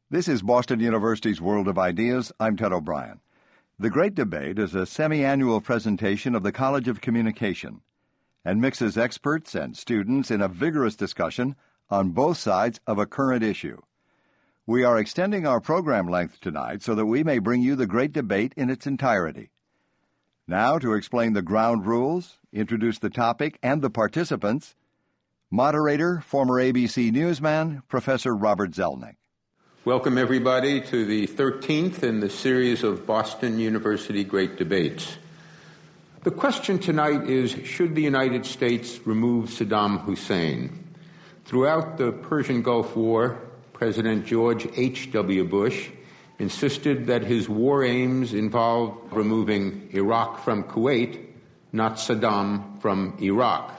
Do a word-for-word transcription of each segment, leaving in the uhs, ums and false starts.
This is Boston University's World of Ideas. I'm Ted O'Brien. The Great Debate is a semi-annual presentation of the College of Communication and mixes experts and students in a vigorous discussion on both sides of a current issue. We are extending our program length tonight so that we may bring you the Great Debate in its entirety. Now, to explain the ground rules, introduce the topic and the participants, moderator, former A B C newsman, Professor Robert Zelnick. Welcome, everybody, to the thirteenth in the series of Boston University Great Debates. The question tonight is, should the United States remove Saddam Hussein? Throughout the Persian Gulf War, President George H W Bush insisted that his war aims involved removing Iraq from Kuwait, not Saddam from Iraq.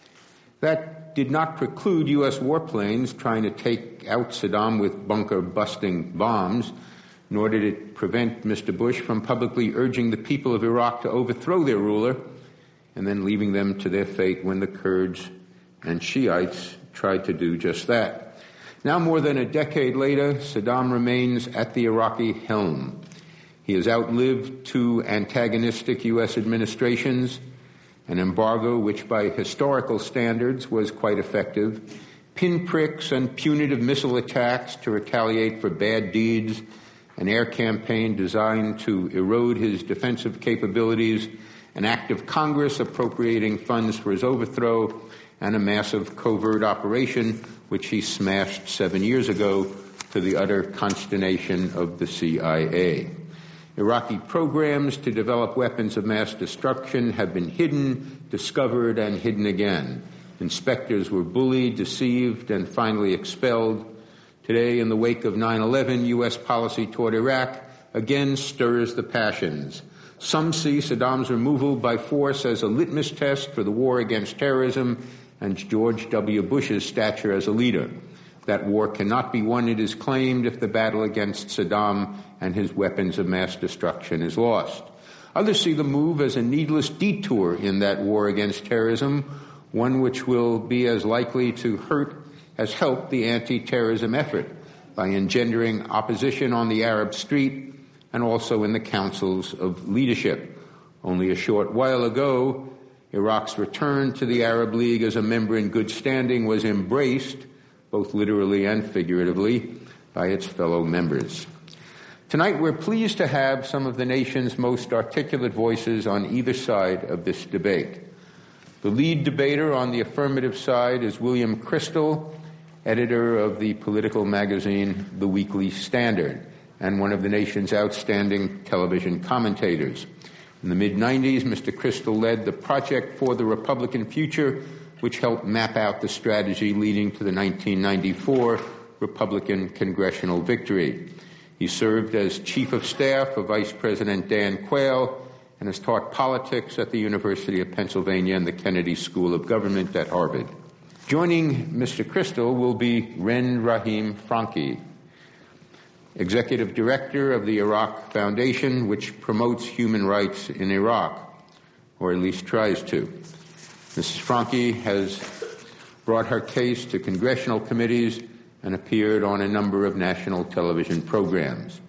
That did not preclude U S warplanes trying to take out Saddam with bunker-busting bombs, nor did it prevent Mister Bush from publicly urging the people of Iraq to overthrow their ruler and then leaving them to their fate when the Kurds and Shiites tried to do just that. Now, more than a decade later, Saddam remains at the Iraqi helm. He has outlived two antagonistic U S administrations, an embargo which by historical standards was quite effective, pinpricks and punitive missile attacks to retaliate for bad deeds, an air campaign designed to erode his defensive capabilities, an act of Congress appropriating funds for his overthrow, and a massive covert operation which he smashed seven years ago to the utter consternation of the C I A. Iraqi programs to develop weapons of mass destruction have been hidden, discovered, and hidden again. Inspectors were bullied, deceived, and finally expelled. Today, in the wake of nine eleven, U S policy toward Iraq again stirs the passions. Some see Saddam's removal by force as a litmus test for the war against terrorism and George W. Bush's stature as a leader. That war cannot be won, it is claimed, if the battle against Saddam and his weapons of mass destruction is lost. Others see the move as a needless detour in that war against terrorism, one which will be as likely to hurt as help the anti-terrorism effort by engendering opposition on the Arab street and also in the councils of leadership. Only a short while ago, Iraq's return to the Arab League as a member in good standing was embraced, both literally and figuratively, by its fellow members. Tonight, we're pleased to have some of the nation's most articulate voices on either side of this debate. The lead debater on the affirmative side is William Kristol, editor of the political magazine The Weekly Standard, and one of the nation's outstanding television commentators. In the mid nineties, Mister Kristol led the Project for the Republican Future, which helped map out the strategy leading to the nineteen ninety-four Republican congressional victory. He served as Chief of Staff of Vice President Dan Quayle and has taught politics at the University of Pennsylvania and the Kennedy School of Government at Harvard. Joining Mister Kristol will be Ren Rahim Franki, Executive Director of the Iraq Foundation, which promotes human rights in Iraq, or at least tries to. Missus Franki has brought her case to congressional committees and appeared on a number of national television programs.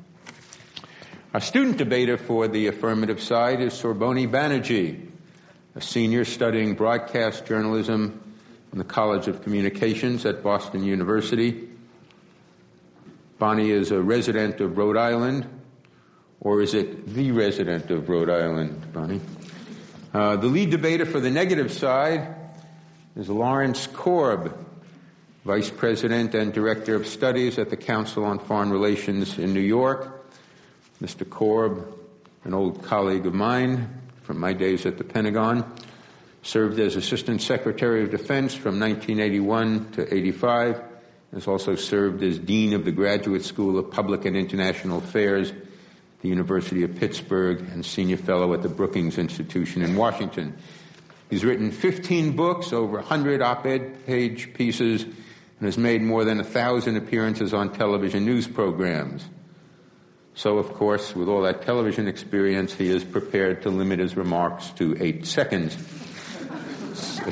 Our student debater for the affirmative side is Sorboni Banerjee, a senior studying broadcast journalism in the College of Communications at Boston University. Bonnie is a resident of Rhode Island, or is it the resident of Rhode Island, Bonnie? Uh, the lead debater for the negative side is Lawrence Korb, Vice President and Director of Studies at the Council on Foreign Relations in New York. Mister Korb, an old colleague of mine from my days at the Pentagon, served as Assistant Secretary of Defense from nineteen eighty-one to eighty-five, has also served as Dean of the Graduate School of Public and International Affairs at the University of Pittsburgh and Senior Fellow at the Brookings Institution in Washington. He's written fifteen books, over one hundred op-ed page pieces, and has made more than one thousand appearances on television news programs. So, of course, with all that television experience, he is prepared to limit his remarks to eight seconds.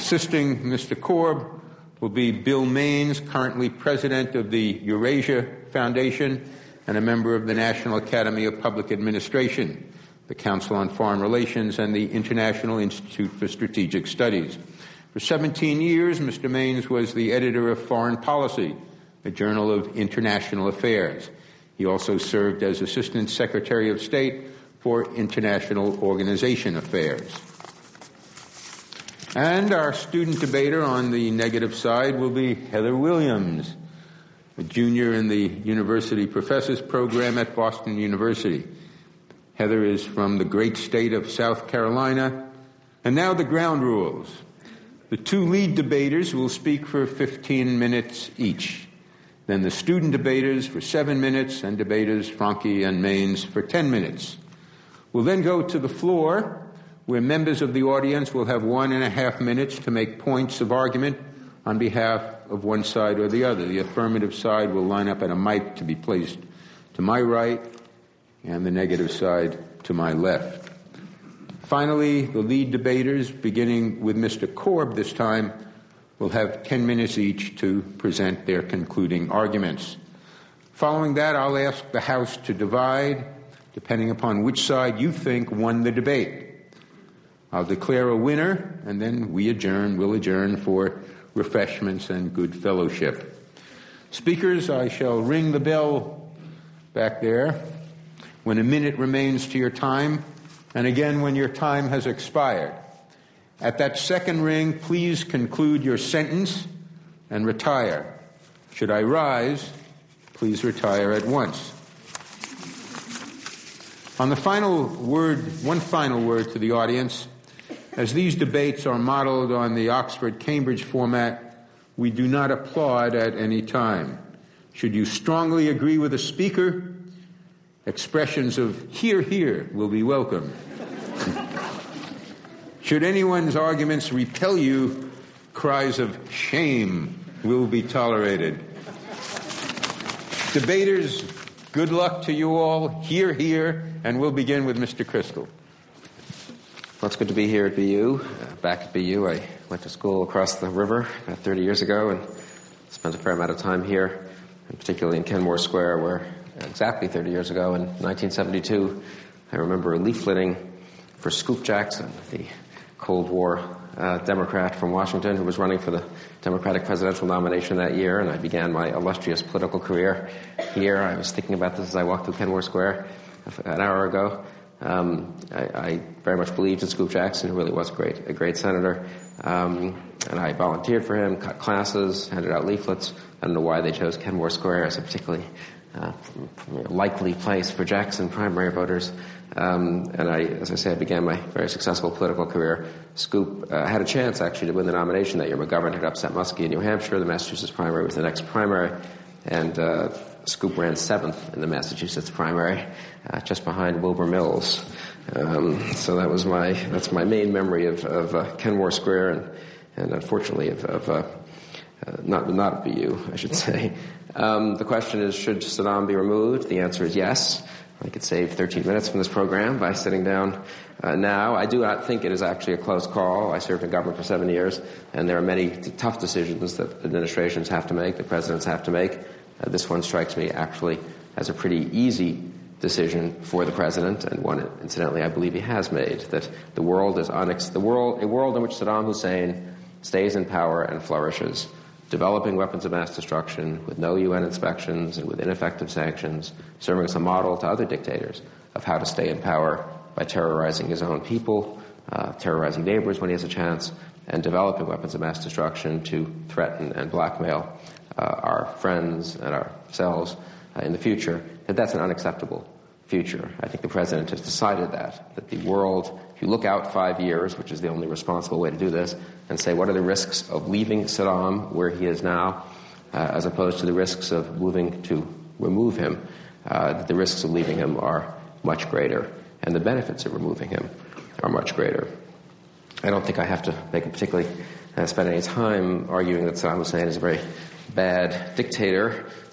Assisting Mister Korb will be Bill Maines, currently president of the Eurasia Foundation and a member of the National Academy of Public Administration, the Council on Foreign Relations, and the International Institute for Strategic Studies. For seventeen years, Mister Maines was the editor of Foreign Policy, a journal of international affairs. He also served as Assistant Secretary of State for International Organization Affairs. And our student debater on the negative side will be Heather Williams, a junior in the University Professors Program at Boston University. Heather is from the great state of South Carolina. And now the ground rules. The two lead debaters will speak for fifteen minutes each. Then the student debaters for seven minutes and debaters Franke and Maines for ten minutes. We'll then go to the floor, where members of the audience will have one and a half minutes to make points of argument on behalf of one side or the other. The affirmative side will line up at a mic to be placed to my right, and the negative side to my left. Finally, the lead debaters, beginning with Mister Korb this time, will have ten minutes each to present their concluding arguments. Following that, I'll ask the House to divide, depending upon which side you think won the debate. I'll declare a winner, and then we adjourn, we'll adjourn for refreshments and good fellowship. Speakers, I shall ring the bell back there when a minute remains to your time, and again when your time has expired. At that second ring, please conclude your sentence and retire. Should I rise, please retire at once. On the final word, one final word to the audience. As these debates are modeled on the Oxford-Cambridge format, we do not applaud at any time. Should you strongly agree with a speaker, expressions of "hear, hear" will be welcome. Should anyone's arguments repel you, cries of "shame" will be tolerated. Debaters, good luck to you all. Hear, hear, and we'll begin with Mister Kristol. Well, it's good to be here at B U. Uh, back at B U, I went to school across the river about thirty years ago and spent a fair amount of time here, and particularly in Kenmore Square, where exactly thirty years ago, in nineteen seventy-two, I remember leafleting for Scoop Jackson, the Cold War uh, Democrat from Washington who was running for the Democratic presidential nomination that year, and I began my illustrious political career here. I was thinking about this as I walked through Kenmore Square an hour ago. Um, I, I very much believed in Scoop Jackson, who really was great, a great senator, um, and I volunteered for him, cut classes, handed out leaflets. I don't know why they chose Kenmore Square as a particularly uh, likely place for Jackson primary voters. Um, and I, as I say, I began my very successful political career. Scoop uh, had a chance, actually, to win the nomination that year. McGovern had upset Muskie in New Hampshire. The Massachusetts primary was the next primary, and uh, Scoop ran seventh in the Massachusetts primary, uh, just behind Wilbur Mills. Um, so that was my that's my main memory of, of uh, Kenmore Square, and, and unfortunately of, of uh, uh, not not of B U, I should say. Um, the question is, should Saddam be removed? The answer is yes. I could save thirteen minutes from this program by sitting down uh, now. I do not think it is actually a close call. I served in government for seven years, and there are many t- tough decisions that administrations have to make, the presidents have to make. Uh, this one strikes me actually as a pretty easy decision for the president, and one, incidentally, I believe he has made, that the world is unex- the world, a world in which Saddam Hussein stays in power and flourishes, developing weapons of mass destruction with no U N inspections and with ineffective sanctions, serving as a model to other dictators of how to stay in power by terrorizing his own people, uh, terrorizing neighbors when he has a chance, and developing weapons of mass destruction to threaten and blackmail uh, our friends and ourselves uh, in the future, that that's an unacceptable future. I think the president has decided that, that the world, if you look out five years, which is the only responsible way to do this, and say what are the risks of leaving Saddam where he is now, uh, as opposed to the risks of moving to remove him, uh, that the risks of leaving him are much greater, and the benefits of removing him are much greater. I don't think I have to make a particularly uh, spend any time arguing that Saddam Hussein is a very bad dictator.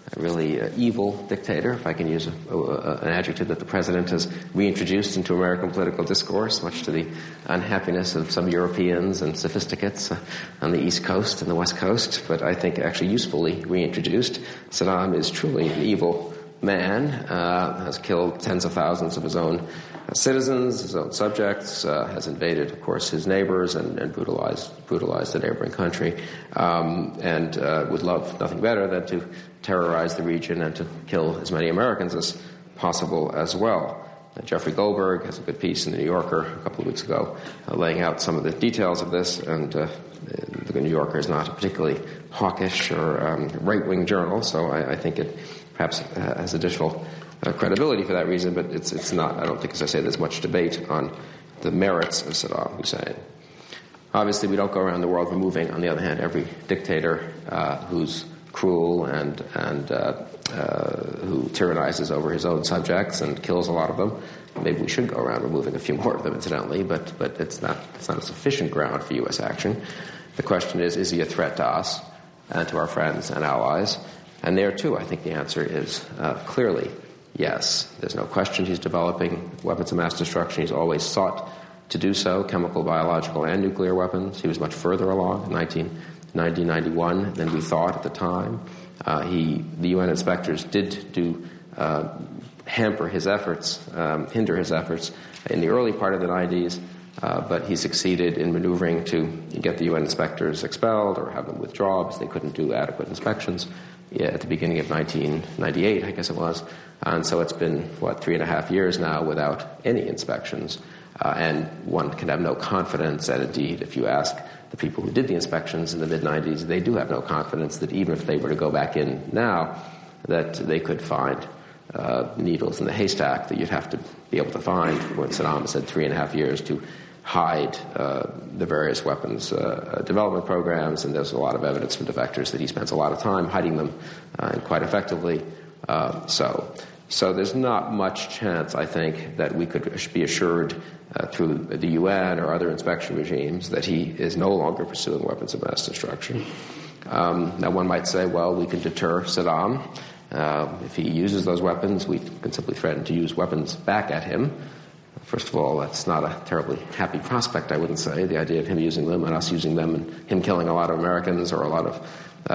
a really uh, evil dictator, if I can use a, a, an adjective that the president has reintroduced into American political discourse, much to the unhappiness of some Europeans and sophisticates uh, on the East Coast and the West Coast, but I think actually usefully reintroduced. Saddam is truly an evil man, uh, has killed tens of thousands of his own uh, citizens, his own subjects, uh, has invaded, of course, his neighbors and, and brutalized brutalized the neighboring country, um, and uh, would love nothing better than to terrorize the region and to kill as many Americans as possible as well. Uh, Jeffrey Goldberg has a good piece in the New Yorker a couple of weeks ago uh, laying out some of the details of this, and uh, the New Yorker is not a particularly hawkish or um, right-wing journal, so I, I think it perhaps uh, has additional uh, credibility for that reason, but it's it's not, I don't think, as I say, there's much debate on the merits of Saddam Hussein. Obviously, we don't go around the world removing, on the other hand, every dictator uh, who's cruel and and uh, uh, who tyrannizes over his own subjects and kills a lot of them. Maybe we should go around removing a few more of them, incidentally, but but it's not it's not a sufficient ground for U S action. The question is, is he a threat to us and to our friends and allies? And there, too, I think the answer is uh, clearly yes. There's no question he's developing weapons of mass destruction. He's always sought to do so, chemical, biological, and nuclear weapons. He was much further along in nineteen ninety, ninety-one than we thought at the time. Uh, he, the U N inspectors did do uh, hamper his efforts, um, hinder his efforts in the early part of the nineties, uh, but he succeeded in maneuvering to get the U N inspectors expelled or have them withdraw because they couldn't do adequate inspections yeah, at the beginning of nineteen ninety-eight, I guess it was. And so it's been, what, three and a half years now without any inspections. Uh, and one can have no confidence, and indeed, if you ask the people who did the inspections in the mid-nineties, they do have no confidence that even if they were to go back in now, that they could find uh, needles in the haystack that you'd have to be able to find when Saddam said three and a half years to hide uh, the various weapons uh, development programs, and there's a lot of evidence from defectors that he spends a lot of time hiding them, uh, and quite effectively uh, so. So there's not much chance, I think, that we could be assured uh, through the U N or other inspection regimes that he is no longer pursuing weapons of mass destruction. Um, now one might say, well, we can deter Saddam. Uh, if he uses those weapons, we can simply threaten to use weapons back at him. First of all, that's not a terribly happy prospect, I wouldn't say, the idea of him using them and us using them and him killing a lot of Americans or a lot of uh,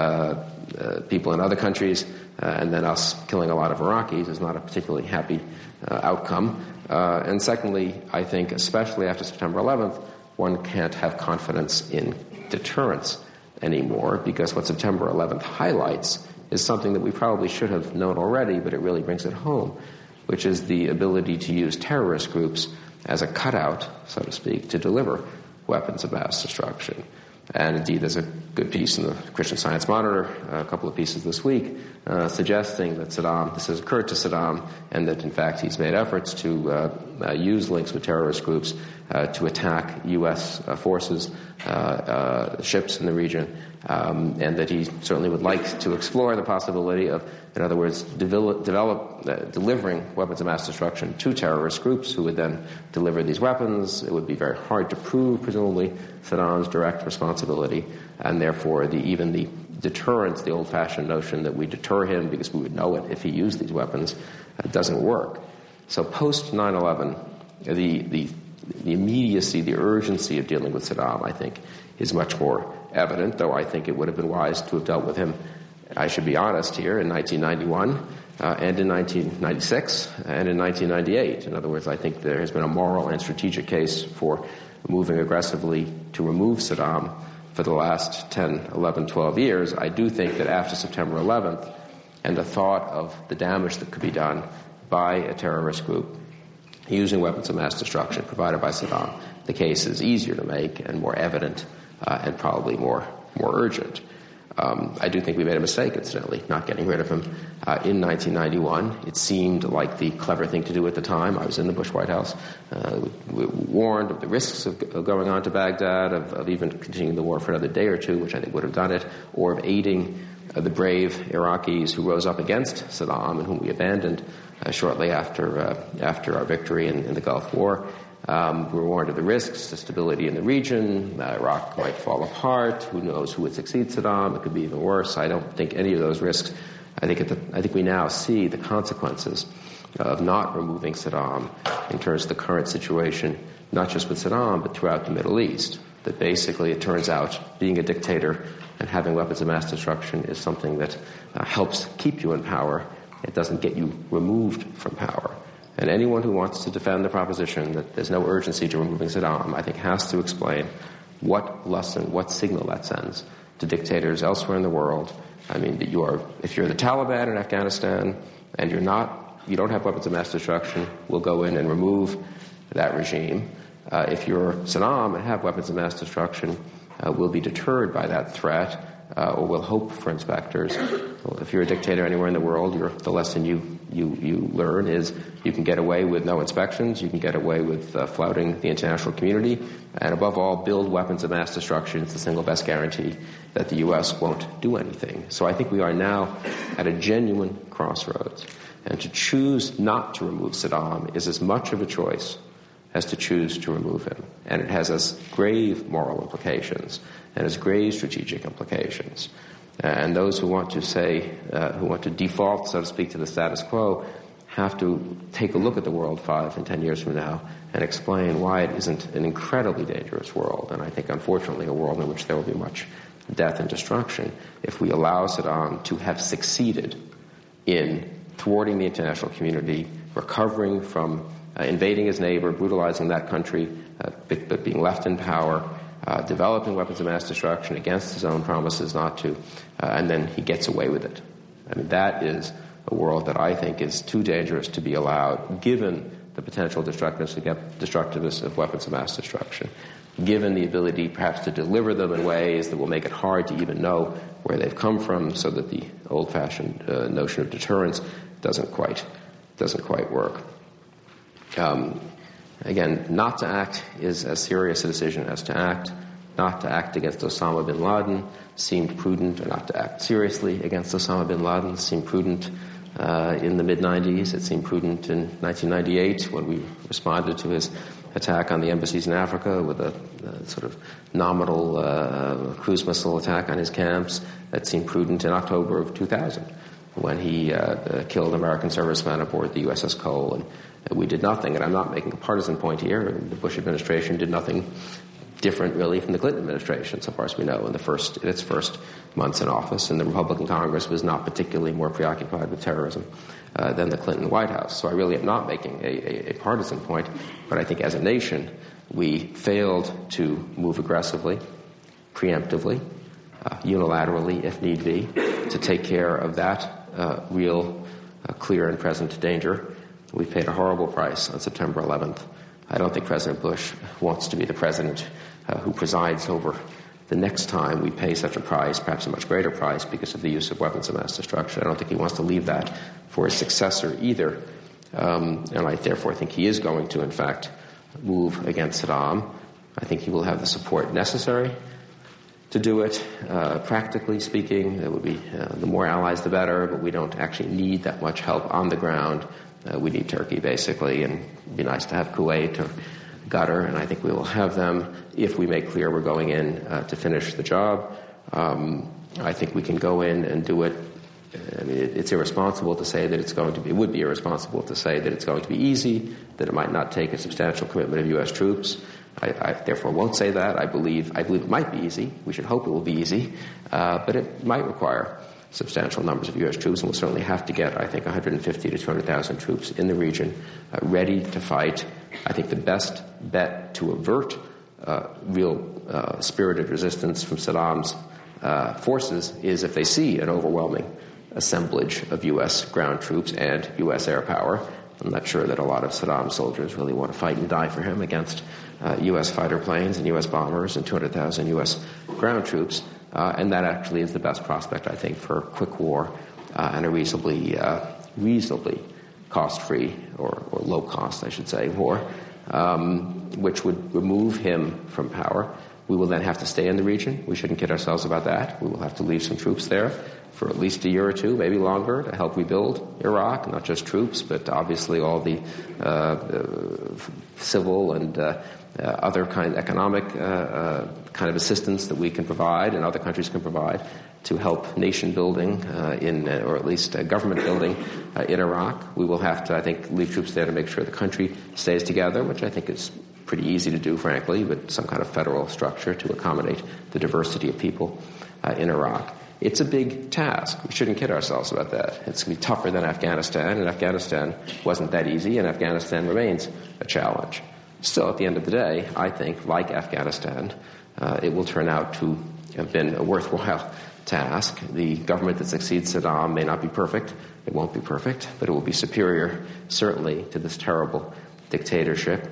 uh, people in other countries, uh, and then us killing a lot of Iraqis is not a particularly happy uh, outcome. Uh, and secondly, I think, especially after September eleventh, one can't have confidence in deterrence anymore, because what September eleventh highlights is something that we probably should have known already, but it really brings it home, which is the ability to use terrorist groups as a cutout, so to speak, to deliver weapons of mass destruction. And indeed, there's a good piece in the Christian Science Monitor, a couple of pieces this week, uh, suggesting that Saddam, this has occurred to Saddam, and that in fact he's made efforts to uh, uh, use links with terrorist groups uh, to attack U S uh, forces, uh, uh, ships in the region, um, and that he certainly would like to explore the possibility of, in other words, develop, develop uh, delivering weapons of mass destruction to terrorist groups who would then deliver these weapons. It would be very hard to prove, presumably, Saddam's direct responsibility, and therefore the, even the deterrence, the old-fashioned notion that we deter him because we would know it if he used these weapons, uh, doesn't work. So post nine eleven, the, the, the immediacy, the urgency of dealing with Saddam, I think, is much more evident, though I think it would have been wise to have dealt with him, I should be honest here, in nineteen ninety-one, uh, and in nineteen ninety-six, and in nineteen ninety-eight. In other words, I think there has been a moral and strategic case for moving aggressively to remove Saddam for the last ten, eleven, twelve years. I do think that after September eleventh, and the thought of the damage that could be done by a terrorist group using weapons of mass destruction provided by Saddam, the case is easier to make and more evident uh, and probably more, more urgent. Um, I do think we made a mistake, incidentally, not getting rid of him uh, in nineteen ninety-one. It seemed like the clever thing to do at the time. I was in the Bush White House. Uh, we, we warned of the risks of, of going on to Baghdad, of, of even continuing the war for another day or two, which I think would have done it, or of aiding uh, the brave Iraqis who rose up against Saddam and whom we abandoned uh, shortly after uh, after our victory in, in the Gulf War. Um, we were warned of the risks, the stability in the region. Uh, Iraq might fall apart. Who knows who would succeed Saddam? It could be even worse. I don't think any of those risks I think, at the, I think we now see the consequences of not removing Saddam in terms of the current situation, not just with Saddam, but throughout the Middle East. That basically it turns out being a dictator and having weapons of mass destruction is something that uh, helps keep you in power. It doesn't get you removed from power. And anyone who wants to defend the proposition that there's no urgency to removing Saddam, I think has to explain what lesson, what signal that sends to dictators elsewhere in the world. I mean, that you are, if you're the Taliban in Afghanistan and you're not, you don't have weapons of mass destruction, we'll go in and remove that regime. Uh, if you're Saddam and have weapons of mass destruction, uh, we'll be deterred by that threat, uh, or we'll hope for inspectors. Well, if you're a dictator anywhere in the world, you're, the lesson you, you, you learn is you can get away with no inspections, you can get away with uh, flouting the international community, and above all, build weapons of mass destruction. It's the single best guarantee that the U S won't do anything. So I think we are now at a genuine crossroads. And to choose not to remove Saddam is as much of a choice as to choose to remove him. And it has as grave moral implications and as grave strategic implications. And those who want to say, uh, who want to default, so to speak, to the status quo, have to take a look at the world five and ten years from now and explain why it isn't an incredibly dangerous world, and I think, unfortunately, a world in which there will be much death and destruction if we allow Saddam to have succeeded in thwarting the international community, recovering from uh, invading his neighbor, brutalizing that country, uh, but, but being left in power, uh, developing weapons of mass destruction against his own promises not to, uh, and then he gets away with it. I mean, that is a world that I think is too dangerous to be allowed, given the potential destructiveness of weapons of mass destruction, given the ability perhaps to deliver them in ways that will make it hard to even know where they've come from, so that the old-fashioned uh, notion of deterrence doesn't quite doesn't quite work. Um, again, not to act is as serious a decision as to act. Not to act against Osama bin Laden seemed prudent, or not to act seriously against Osama bin Laden seemed prudent uh, in the mid nineties. It seemed prudent in nineteen ninety-eight when we responded to his attack on the embassies in Africa with a, a sort of nominal uh, cruise missile attack on his camps. That seemed prudent in October of two thousand when he uh, uh, killed American servicemen aboard the U S S Cole, and uh, we did nothing. And I'm not making a partisan point here. The Bush administration did nothing different, really, from the Clinton administration, so far as we know, in the first in its first months in office. And the Republican Congress was not particularly more preoccupied with terrorism uh, than the Clinton White House. So I really am not making a, a, a partisan point, but I think as a nation, we failed to move aggressively, preemptively, uh, unilaterally, if need be, to take care of that uh, real, uh, clear and present danger. We paid a horrible price on September eleventh. I don't think President Bush wants to be the president uh, who presides over the next time we pay such a price, perhaps a much greater price, because of the use of weapons of mass destruction. I don't think he wants to leave that for his successor either. Um, and I therefore think he is going to, in fact, move against Saddam. I think he will have the support necessary to do it. Uh, practically speaking, it would be uh, the more allies, the better, but we don't actually need that much help on the ground. Uh, we need Turkey, basically, and it'd be nice to have Kuwait or Qatar, and I think we will have them if we make clear we're going in uh, to finish the job. Um, I think we can go in and do it. I mean, it, it's irresponsible to say that it's going to be, it would be irresponsible to say that it's going to be easy, that it might not take a substantial commitment of U S troops. I, I therefore won't say that. I believe, I believe it might be easy. We should hope it will be easy, uh, but it might require substantial numbers of U S troops, and we'll certainly have to get, I think, one hundred fifty to two hundred thousand troops in the region uh, ready to fight. I think the best bet to avert uh, real uh, spirited resistance from Saddam's uh, forces is if they see an overwhelming assemblage of U S ground troops and U S air power. I'm not sure that a lot of Saddam's soldiers really want to fight and die for him against uh, U S fighter planes and U S bombers and two hundred thousand U S ground troops. Uh, and that actually is the best prospect, I think, for a quick war uh, and a reasonably, uh, reasonably cost-free or, or low-cost, I should say, war, um, which would remove him from power. We will then have to stay in the region. We shouldn't kid ourselves about that. We will have to leave some troops there for at least a year or two, maybe longer, to help rebuild Iraq, not just troops, but obviously all the uh, uh, civil and uh, uh, other kind of economic uh, uh, kind of assistance that we can provide and other countries can provide. to help nation building uh, in, uh, or at least uh, government building uh, in Iraq. We will have to, I think, leave troops there to make sure the country stays together, which I think is pretty easy to do, frankly, with some kind of federal structure to accommodate the diversity of people uh, in Iraq. It's a big task. We shouldn't kid ourselves about that. It's going to be tougher than Afghanistan, and Afghanistan wasn't that easy, and Afghanistan remains a challenge. Still, at the end of the day, I think, like Afghanistan, uh, it will turn out to have been a worthwhile task. The government that succeeds Saddam may not be perfect. It won't be perfect, but it will be superior, certainly, to this terrible dictatorship.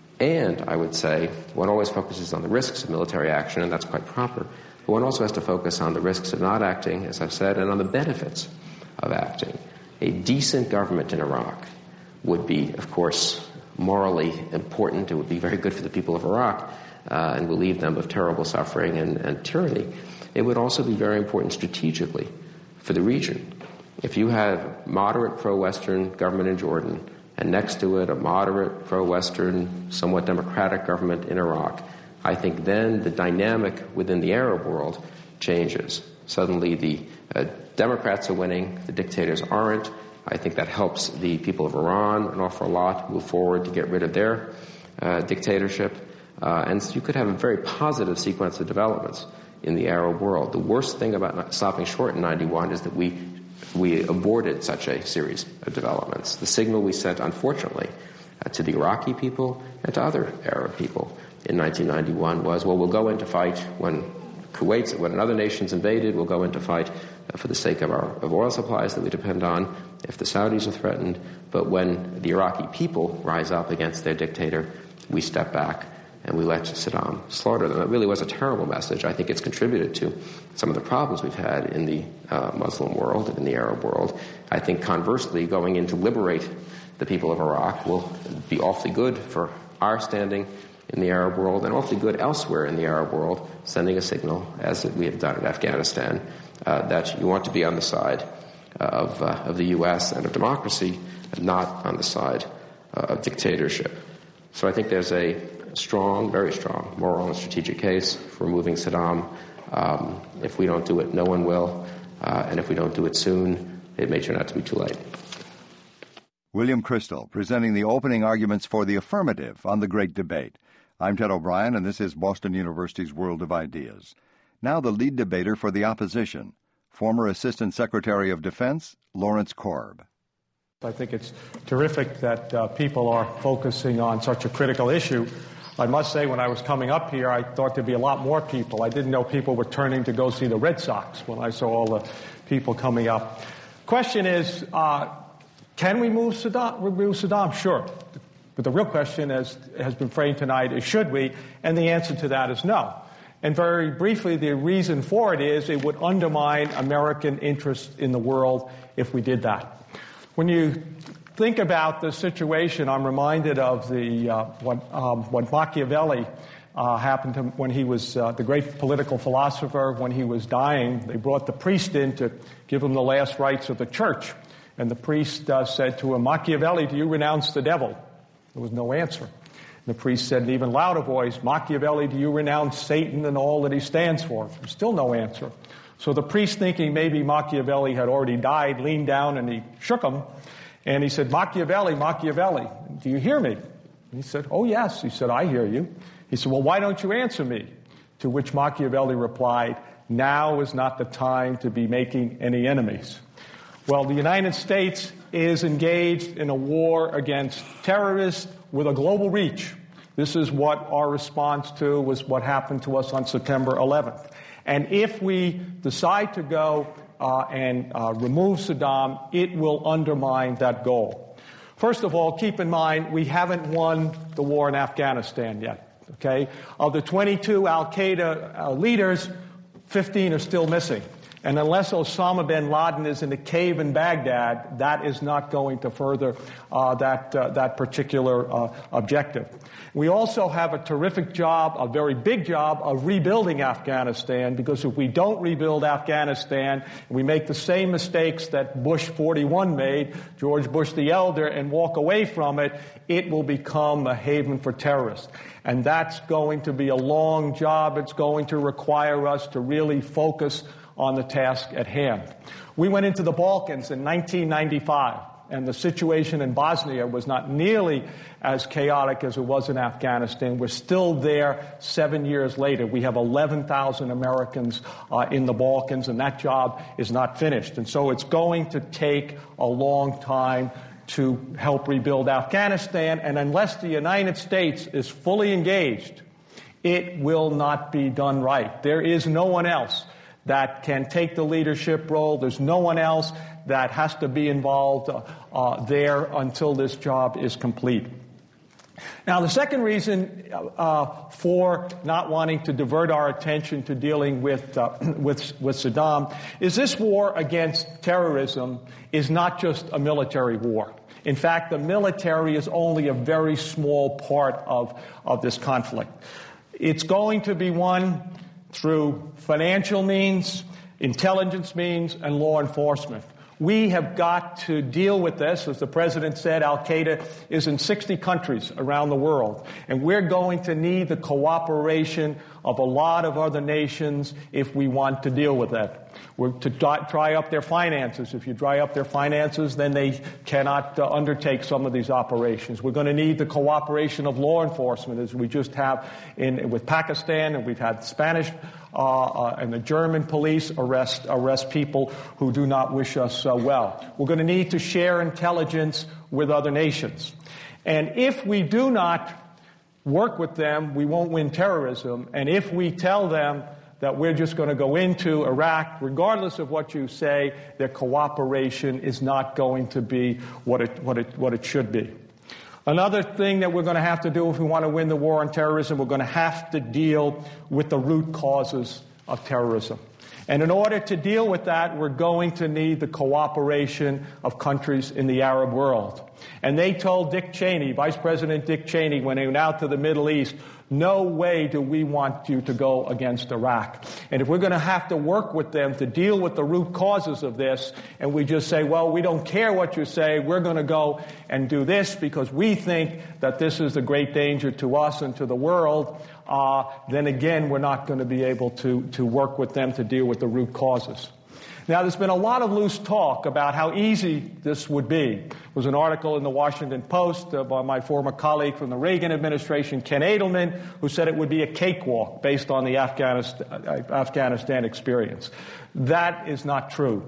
And I would say one always focuses on the risks of military action, and that's quite proper. But one also has to focus on the risks of not acting, as I've said, and on the benefits of acting. A decent government in Iraq would be, of course, morally important. It would be very good for the people of Iraq uh, and relieve them of terrible suffering and, and tyranny. It would also be very important strategically for the region. If you have moderate pro-Western government in Jordan and next to it a moderate pro-Western, somewhat democratic government in Iraq, I think then the dynamic within the Arab world changes. Suddenly the uh, Democrats are winning, the dictators aren't. I think that helps the people of Iran an awful lot move forward to get rid of their uh, dictatorship. Uh, and so you could have a very positive sequence of developments in the Arab world. The worst thing about not stopping short in ninety-one is that we we aborted such a series of developments. The signal we sent, unfortunately, uh, to the Iraqi people and to other Arab people in nineteen ninety-one was, well, we'll go into fight when Kuwait, when another nation's invaded, we'll go into fight uh, for the sake of our of oil supplies that we depend on if the Saudis are threatened. But when the Iraqi people rise up against their dictator, we step back and we let Saddam slaughter them. It really was a terrible message. I think it's contributed to some of the problems we've had in the uh, Muslim world and in the Arab world. I think conversely, going in to liberate the people of Iraq will be awfully good for our standing in the Arab world and awfully good elsewhere in the Arab world, sending a signal, as we have done in Afghanistan, uh, that you want to be on the side of, uh, of the U S and of democracy, and not on the side uh, of dictatorship. So I think there's a strong, very strong moral and strategic case for removing Saddam. Um, if we don't do it, no one will. Uh, and if we don't do it soon, it may turn out to be too late. William Kristol, presenting the opening arguments for the affirmative on the Great Debate. I'm Ted O'Brien, and this is Boston University's World of Ideas. Now the lead debater for the opposition, former Assistant Secretary of Defense, Lawrence Korb. I think it's terrific that uh, people are focusing on such a critical issue. I must say, when I was coming up here, I thought there'd be a lot more people. I didn't know people were turning to go see the Red Sox when I saw all the people coming up. Question is, uh, can we move Saddam? remove Saddam? Sure. But the real question, as has been framed tonight, is should we? And the answer to that is no. And very briefly, the reason for it is it would undermine American interests in the world if we did that. When you think about the situation, I'm reminded of the uh, what, um, what Machiavelli uh, happened to when he was uh, the great political philosopher. When he was dying, they brought the priest in to give him the last rites of the church. And the priest uh, said to him, Machiavelli, do you renounce the devil? There was no answer. The priest said in even louder voice, Machiavelli, do you renounce Satan and all that he stands for? Still no answer. So the priest, thinking maybe Machiavelli had already died, leaned down and he shook him. And he said, Machiavelli, Machiavelli, do you hear me? And he said, oh, yes. He said, I hear you. He said, well, why don't you answer me? To which Machiavelli replied, now is not the time to be making any enemies. Well, the United States is engaged in a war against terrorists with a global reach. This is what our response to was what happened to us on September eleventh. And if we decide to go uh, and uh, remove Saddam, it will undermine that goal. First of all, keep in mind, we haven't won the war in Afghanistan yet. Okay? Of the twenty-two al-Qaeda uh, leaders, fifteen are still missing. And unless Osama bin Laden is in a cave in Baghdad, that is not going to further uh, that uh, that particular uh, objective. We also have a terrific job, a very big job, of rebuilding Afghanistan, because if we don't rebuild Afghanistan, we make the same mistakes that Bush forty-one made, George Bush the Elder, and walk away from it, it will become a haven for terrorists. And that's going to be a long job. It's going to require us to really focus on the task at hand. We went into the Balkans in nineteen ninety-five, and the situation in Bosnia was not nearly as chaotic as it was in Afghanistan. We're still there seven years later. We have eleven thousand Americans uh, in the Balkans, and that job is not finished. And so it's going to take a long time to help rebuild Afghanistan, and unless the United States is fully engaged, it will not be done right. There is no one else that can take the leadership role. There's no one else that has to be involved uh, uh, there until this job is complete. Now, the second reason uh, for not wanting to divert our attention to dealing with, uh, with, with Saddam is this war against terrorism is not just a military war. In fact, the military is only a very small part of, of this conflict. It's going to be won through financial means, intelligence means, and law enforcement. We have got to deal with this. As the President said, Al-Qaeda is in sixty countries around the world. And we're going to need the cooperation of a lot of other nations if we want to deal with that. We're to dry up their finances. If you dry up their finances, then they cannot uh, undertake some of these operations. We're going to need the cooperation of law enforcement, as we just have in with Pakistan, and we've had Spanish uh, uh, and the German police arrest arrest people who do not wish us uh, well. We're going to need to share intelligence with other nations. And if we do not work with them, we won't win terrorism. And if we tell them that we're just going to go into Iraq, regardless of what you say, their cooperation is not going to be what it, what it, what it should be. Another thing that we're going to have to do if we want to win the war on terrorism, we're going to have to deal with the root causes of terrorism. And in order to deal with that, we're going to need the cooperation of countries in the Arab world. And they told Dick Cheney, Vice President Dick Cheney, when he went out to the Middle East, no way do we want you to go against Iraq. And if we're going to have to work with them to deal with the root causes of this, and we just say, well, we don't care what you say, we're going to go and do this because we think that this is a great danger to us and to the world, uh, then again, we're not going to be able to, to work with them to deal with the root causes. Now, there's been a lot of loose talk about how easy this would be. There was an article in the Washington Post uh, by my former colleague from the Reagan administration, Ken Edelman, who said it would be a cakewalk based on the Afghanistan, uh, Afghanistan experience. That is not true.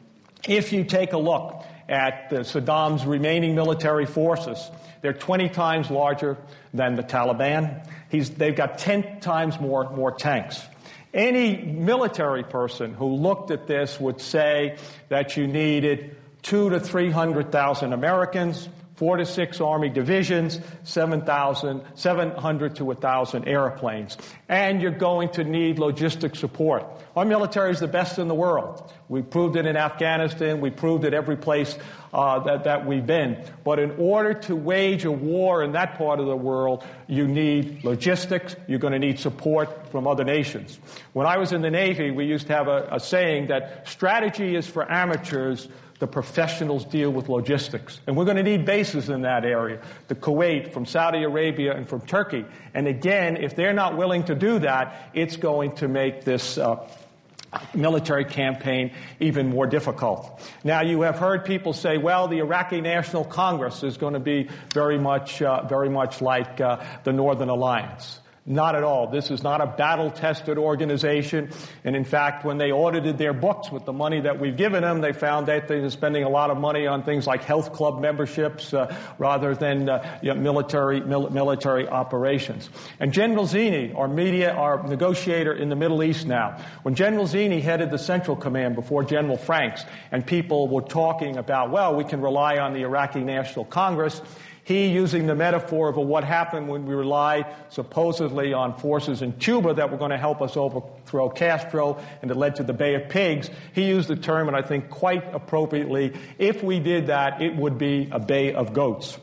If you take a look at uh, Saddam's remaining military forces, they're twenty times larger than the Taliban. He's, they've got ten times more, more tanks. Any military person who looked at this would say that you needed two to three hundred thousand Americans, four to six Army divisions, seven thousand, seven hundred to a thousand airplanes, and you're going to need logistic support. Our military is the best in the world. We proved it in Afghanistan. We proved it every place uh, that, that we've been. But in order to wage a war in that part of the world, you need logistics. You're going to need support from other nations. When I was in the Navy, we used to have a, a saying that strategy is for amateurs. The professionals deal with logistics. And we're going to need bases in that area. The Kuwait, from Saudi Arabia, and from Turkey. And again, if they're not willing to do that, it's going to make this uh, military campaign even more difficult. Now, you have heard people say, well, the Iraqi National Congress is going to be very much, uh, very much like uh, the Northern Alliance. Not at all. This is not a battle-tested organization. And in fact, when they audited their books with the money that we've given them, they found that they're spending a lot of money on things like health club memberships uh, rather than uh, you know, military mil- military operations. And General Zinni, our media, our negotiator in the Middle East now, when General Zinni headed the Central Command before General Franks, and people were talking about, well, we can rely on the Iraqi National Congress, he, using the metaphor of what happened when we relied supposedly on forces in Cuba that were going to help us overthrow Castro, and it led to the Bay of Pigs, he used the term, and I think quite appropriately, if we did that, it would be a Bay of Goats.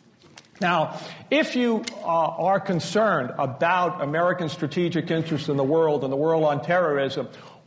Now, if you uh, are concerned about American strategic interests in the world and the world on terrorism,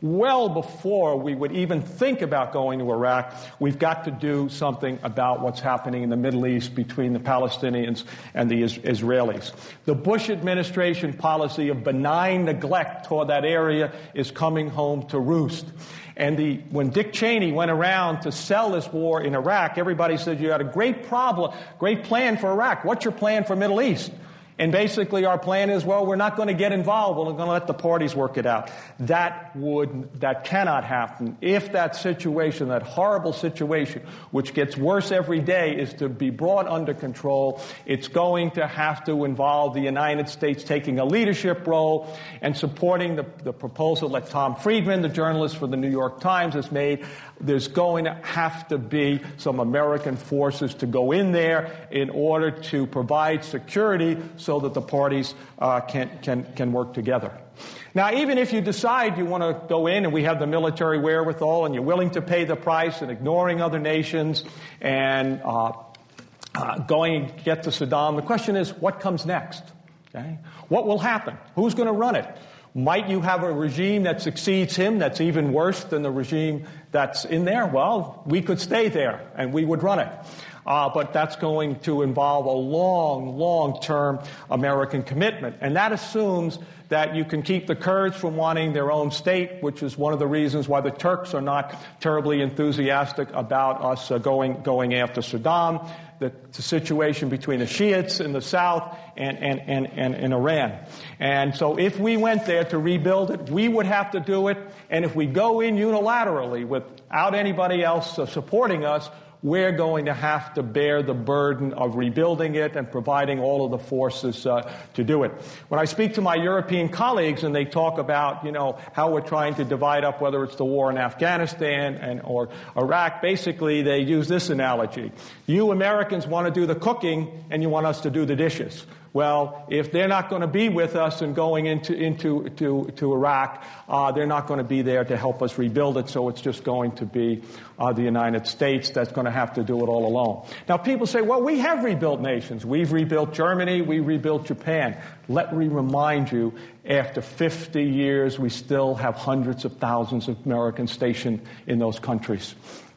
well before we would even think about going to Iraq, we've got to do something about what's happening in the Middle East between the Palestinians and the is- Israelis. The Bush administration policy of benign neglect toward that area is coming home to roost. And the, when Dick Cheney went around to sell this war in Iraq, everybody said, you had a great problem, great plan for Iraq. What's your plan for Middle East? And basically our plan is, well, we're not going to get involved. We're going to let the parties work it out. That would, that cannot happen if that situation, that horrible situation, which gets worse every day, is to be brought under control. It's going to have to involve the United States taking a leadership role and supporting the, the proposal that Tom Friedman, the journalist for the New York Times, has made. There's going to have to be some American forces to go in there in order to provide security so that the parties uh, can, can, can work together. Now, even if you decide you want to go in and we have the military wherewithal and you're willing to pay the price and ignoring other nations and uh, uh, going to get to Saddam, the question is, what comes next? Okay? What will happen? Who's going to run it? Might you have a regime that succeeds him that's even worse than the regime that's in there? Well, we could stay there and we would run it. Uh, but that's going to involve a long, long-term American commitment. And that assumes that you can keep the Kurds from wanting their own state, which is one of the reasons why the Turks are not terribly enthusiastic about us uh, going, going after Saddam. The, the situation between the Shiites in the south and, and, and, and, and Iran. And so if we went there to rebuild it, we would have to do it. And if we go in unilaterally without anybody else uh, supporting us, we're going to have to bear the burden of rebuilding it and providing all of the forces uh, to do it. When I speak to my European colleagues and they talk about, you know, how we're trying to divide up whether it's the war in Afghanistan and or Iraq, basically they use this analogy. You Americans want to do the cooking and you want us to do the dishes. Well, if they're not going to be with us and going into into to, to Iraq, uh, they're not going to be there to help us rebuild it, so it's just going to be uh, the United States that's going to have to do it all alone. Now, people say, well, we have rebuilt nations. We've rebuilt Germany. We rebuilt Japan. Let me remind you, after fifty years, we still have hundreds of thousands of Americans stationed in those countries.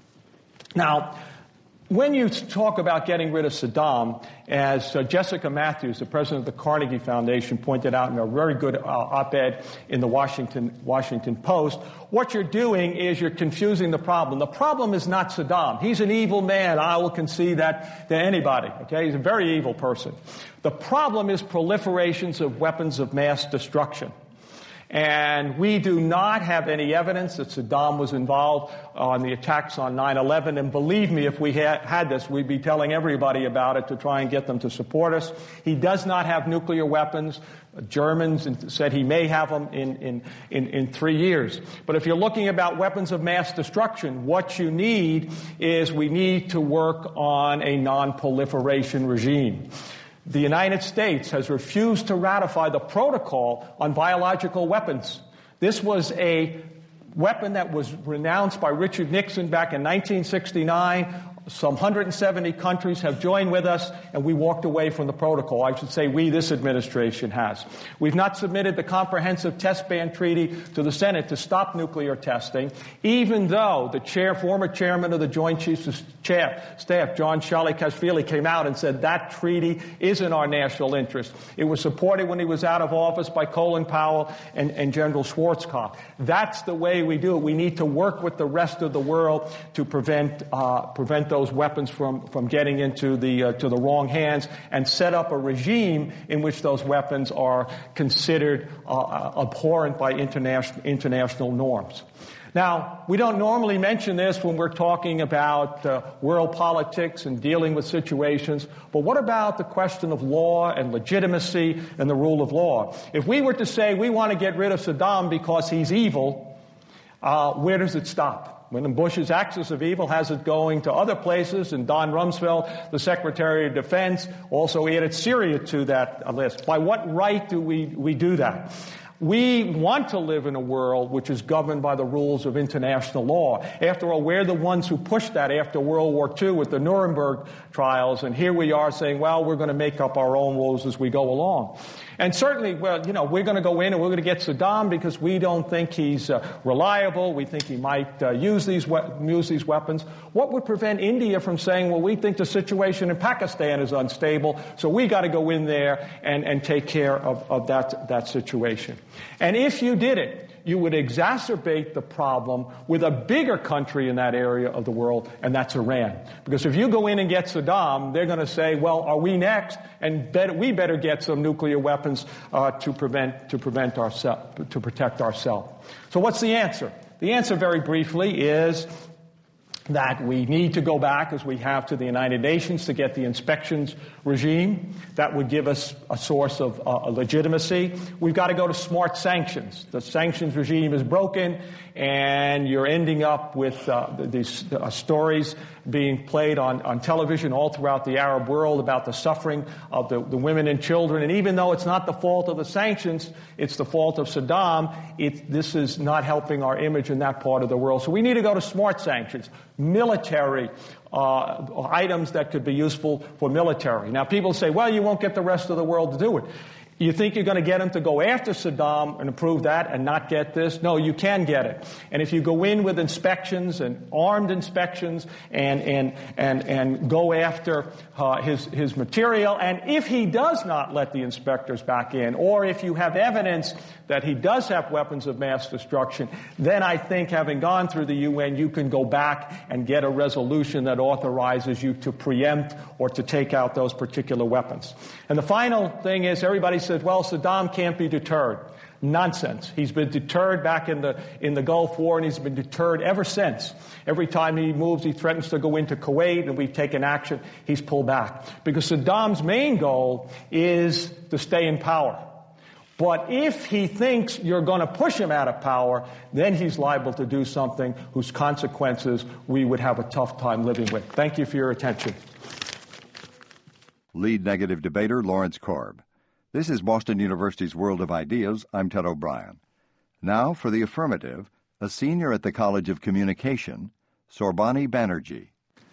Now, when you talk about getting rid of Saddam, as uh, Jessica Matthews, the president of the Carnegie Foundation, pointed out in a very good uh, op-ed in the Washington, Washington Post, what you're doing is you're confusing the problem. The problem is not Saddam. He's an evil man. I will concede that to anybody. Okay, he's a very evil person. The problem is proliferations of weapons of mass destruction. And we do not have any evidence that Saddam was involved on the attacks on nine eleven. And believe me, if we had, had this, we'd be telling everybody about it to try and get them to support us. He does not have nuclear weapons. Germans said he may have them in, in, in, in three years. But if you're looking about weapons of mass destruction, what you need is we need to work on a non-proliferation regime. The United States has refused to ratify the protocol on biological weapons. This was a weapon that was renounced by Richard Nixon back in nineteen sixty-nine. Some one hundred seventy countries have joined with us, and we walked away from the protocol. I should say we, this administration, has. We've not submitted the Comprehensive Test Ban Treaty to the Senate to stop nuclear testing, even though the chair, former chairman of the Joint Chiefs of Staff, John Shalikashvili, came out and said that treaty is in our national interest. It was supported when he was out of office by Colin Powell and, and General Schwarzkopf. That's the way we do it. We need to work with the rest of the world to prevent uh, prevent those weapons from, from getting into the uh, to the wrong hands and set up a regime in which those weapons are considered uh, abhorrent by international international norms. Now, we don't normally mention this when we're talking about uh, world politics and dealing with situations, but what about the question of law and legitimacy and the rule of law? If we were to say we want to get rid of Saddam because he's evil, uh, where does it stop? When Bush's axis of evil has it going to other places, and Don Rumsfeld, the Secretary of Defense, also added Syria to that list. By what right do we, we do that? We want to live in a world which is governed by the rules of international law. After all, we're the ones who pushed that after World War Two with the Nuremberg trials, and here we are saying, well, we're going to make up our own rules as we go along. And certainly, well, you know, we're going to go in and we're going to get Saddam because we don't think he's uh, reliable. We think he might uh, use these we- use these weapons. What would prevent India from saying, well, we think the situation in Pakistan is unstable, so we got to go in there and, and take care of, of that, that situation. And if you did it, you would exacerbate the problem with a bigger country in that area of the world, and that's Iran. Because if you go in and get Saddam, they're going to say, well, are we next? And better, we better get some nuclear weapons uh, to prevent to prevent ourselves, to protect ourselves. So what's the answer? The answer, very briefly, is that we need to go back, as we have, to the United Nations to get the inspections regime. That would give us a source of uh, legitimacy. We've got to go to smart sanctions. The sanctions regime is broken, and you're ending up with uh, these uh, stories being played on, on television all throughout the Arab world about the suffering of the, the women and children. And even though it's not the fault of the sanctions, it's the fault of Saddam, it, this is not helping our image in that part of the world. So we need to go to smart sanctions, military uh, items that could be useful for military. Now, people say, well, you won't get the rest of the world to do it. You think you're going to get them to go after Saddam and approve that and not get this? No, you can get it. And if you go in with inspections and armed inspections and and and and go after uh, his his material, and if he does not let the inspectors back in, or if you have evidence that he does have weapons of mass destruction, then I think, having gone through the U N, you can go back and get a resolution that authorizes you to preempt or to take out those particular weapons. And the final thing is, everybody says, well, Saddam can't be deterred. Nonsense. He's been deterred back in the in the Gulf War, and he's been deterred ever since. Every time he moves, he threatens to go into Kuwait, and we've taken action. He's pulled back. Because Saddam's main goal is to stay in power. But if he thinks you're going to push him out of power, then he's liable to do something whose consequences we would have a tough time living with. Thank you for your attention. Lead negative debater Lawrence Korb. This is Boston University's World of Ideas. I'm Ted O'Brien. Now for the affirmative, a senior at the College of Communication, Sorbani Banerjee.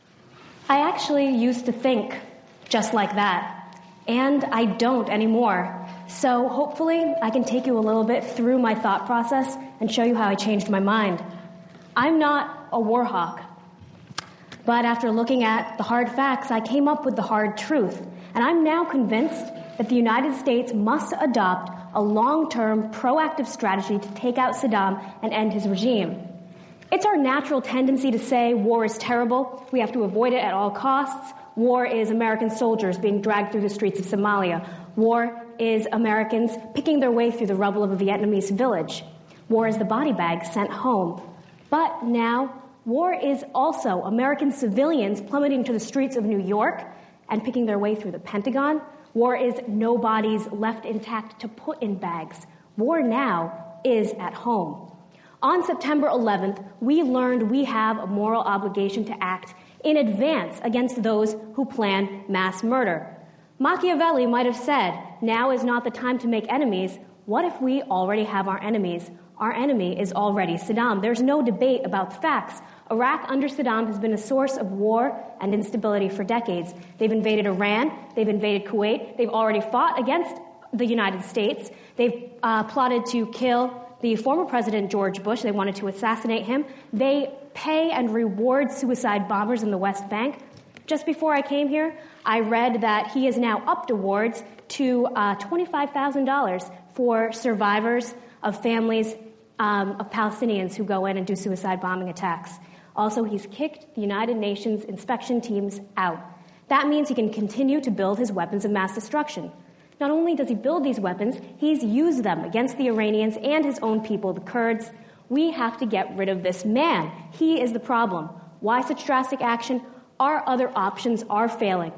I actually used to think just like that. And I don't anymore. So hopefully I can take you a little bit through my thought process and show you how I changed my mind. I'm not a war hawk. But after looking at the hard facts, I came up with the hard truth. And I'm now convinced that the United States must adopt a long-term, proactive strategy to take out Saddam and end his regime. It's our natural tendency to say war is terrible, we have to avoid it at all costs. War is American soldiers being dragged through the streets of Somalia. War is Americans picking their way through the rubble of a Vietnamese village. War is the body bag sent home. But now, war is also American civilians plummeting to the streets of New York and picking their way through the Pentagon. War is no bodies left intact to put in bags. War now is at home. On September eleventh, we learned we have a moral obligation to act in advance against those who plan mass murder. Machiavelli might have said, now is not the time to make enemies. What if we already have our enemies? Our enemy is already Saddam. There's no debate about the facts. Iraq under Saddam has been a source of war and instability for decades. They've invaded Iran. They've invaded Kuwait. They've already fought against the United States. They've uh, plotted to kill the former President George Bush. They wanted to assassinate him. They pay and reward suicide bombers in the West Bank. Just before I came here, I read that he has now upped awards to uh, twenty-five thousand dollars for survivors of families um, of Palestinians who go in and do suicide bombing attacks. Also, he's kicked the United Nations inspection teams out. That means he can continue to build his weapons of mass destruction. Not only does he build these weapons, he's used them against the Iranians and his own people, the Kurds. We have to get rid of this man. He is the problem. Why such drastic action? Our other options are failing.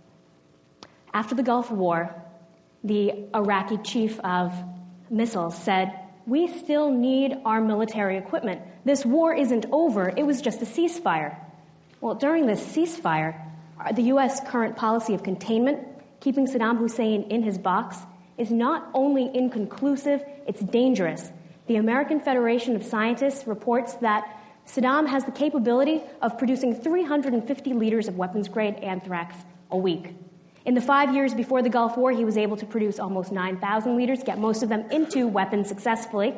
After the Gulf War, the Iraqi chief of missiles said, we still need our military equipment. This war isn't over. It was just a ceasefire. Well, during this ceasefire, the U S current policy of containment, keeping Saddam Hussein in his box, is not only inconclusive, it's dangerous. The American Federation of Scientists reports that Saddam has the capability of producing three hundred fifty liters of weapons-grade anthrax a week. In the five years before the Gulf War, he was able to produce almost nine thousand liters, get most of them into weapons successfully.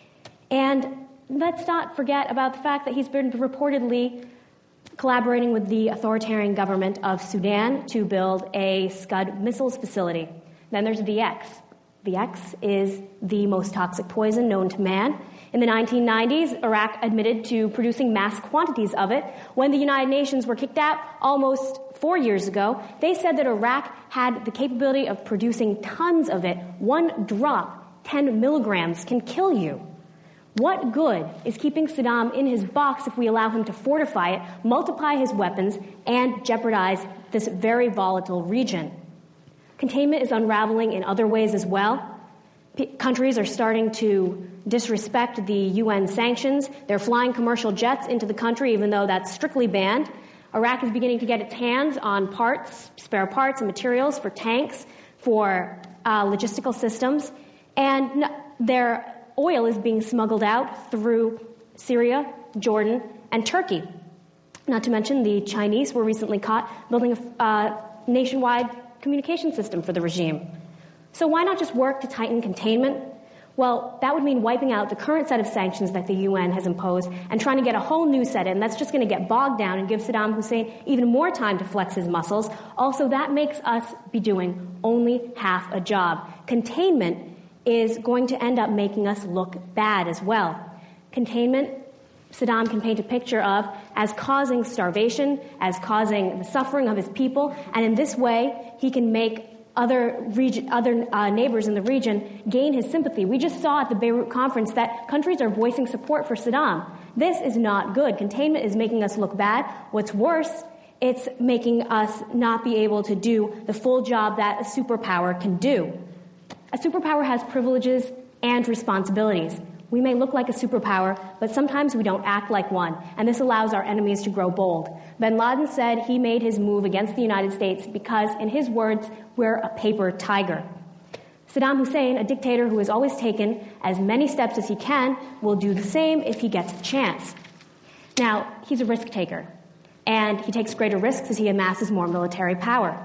And let's not forget about the fact that he's been reportedly collaborating with the authoritarian government of Sudan to build a Scud missiles facility. Then there's V X. V X is the most toxic poison known to man. In the nineteen nineties, Iraq admitted to producing mass quantities of it. When the United Nations were kicked out almost four years ago, they said that Iraq had the capability of producing tons of it. One drop, ten milligrams, can kill you. What good is keeping Saddam in his box if we allow him to fortify it, multiply his weapons, and jeopardize this very volatile region? Containment is unraveling in other ways as well. P- countries are starting to disrespect the U N sanctions. They're flying commercial jets into the country, even though that's strictly banned. Iraq is beginning to get its hands on parts, spare parts and materials for tanks, for uh, logistical systems, and their oil is being smuggled out through Syria, Jordan, and Turkey. Not to mention the Chinese were recently caught building a uh, nationwide communication system for the regime. So why not just work to tighten containment? Well, that would mean wiping out the current set of sanctions that the U N has imposed and trying to get a whole new set in. That's just going to get bogged down and give Saddam Hussein even more time to flex his muscles. Also, that makes us be doing only half a job. Containment is going to end up making us look bad as well. Containment, Saddam can paint a picture of as causing starvation, as causing the suffering of his people, and in this way, he can make other region, other uh, neighbors in the region gain his sympathy. We just saw at the Beirut conference that countries are voicing support for Saddam. This is not good. Containment is making us look bad. What's worse, it's making us not be able to do the full job that a superpower can do. A superpower has privileges and responsibilities. We may look like a superpower, but sometimes we don't act like one, and this allows our enemies to grow bold. Bin Laden said he made his move against the United States because, in his words, we're a paper tiger. Saddam Hussein, a dictator who has always taken as many steps as he can, will do the same if he gets the chance. Now, he's a risk taker, and he takes greater risks as he amasses more military power.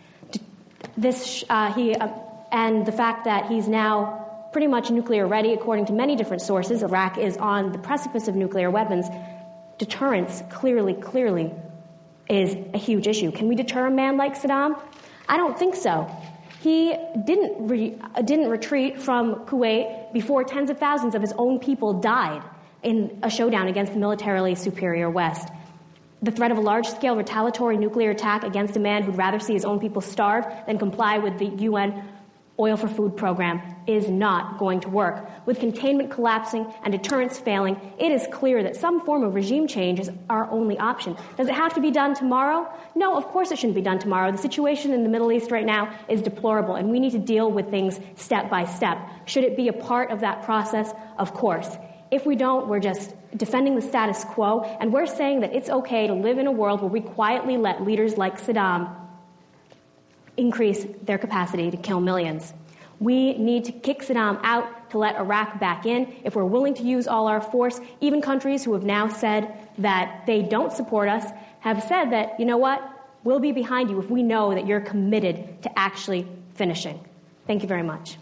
This, uh, he, uh, and the fact that he's now pretty much nuclear ready, according to many different sources. Iraq is on the precipice of nuclear weapons. Deterrence clearly, clearly is a huge issue. Can we deter a man like Saddam? I don't think so. He didn't re- didn't retreat from Kuwait before tens of thousands of his own people died in a showdown against the militarily superior West. The threat of a large-scale retaliatory nuclear attack against a man who'd rather see his own people starve than comply with the U N Oil for Food program is not going to work. With containment collapsing and deterrence failing, it is clear that some form of regime change is our only option. Does it have to be done tomorrow? No, of course it shouldn't be done tomorrow. The situation in the Middle East right now is deplorable, and we need to deal with things step by step. Should it be a part of that process? Of course. If we don't, we're just defending the status quo, and we're saying that it's okay to live in a world where we quietly let leaders like Saddam increase their capacity to kill millions. We need to kick Saddam out to let Iraq back in. If we're willing to use all our force, even countries who have now said that they don't support us have said that, you know what, we'll be behind you if we know that you're committed to actually finishing. Thank you very much.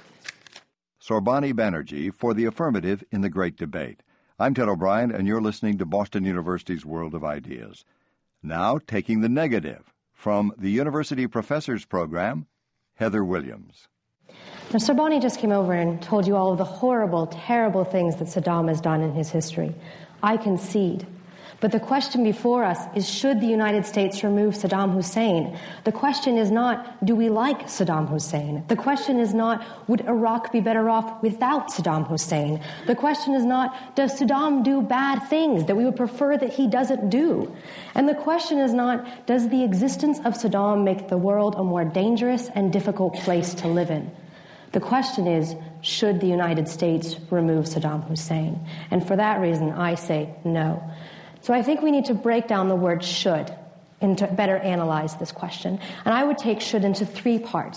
Sorbani Banerjee for the affirmative in the Great Debate. I'm Ted O'Brien, and you're listening to Boston University's World of Ideas. Now, taking the negative. From the University Professors Program, Heather Williams. Now, Sorbani just came over and told you all of the horrible, terrible things that Saddam has done in his history. I concede. But the question before us is, should the United States remove Saddam Hussein? The question is not, do we like Saddam Hussein? The question is not, would Iraq be better off without Saddam Hussein? The question is not, does Saddam do bad things that we would prefer that he doesn't do? And the question is not, does the existence of Saddam make the world a more dangerous and difficult place to live in? The question is, should the United States remove Saddam Hussein? And for that reason, I say no. So I think we need to break down the word should and to better analyze this question. And I would take should into three parts.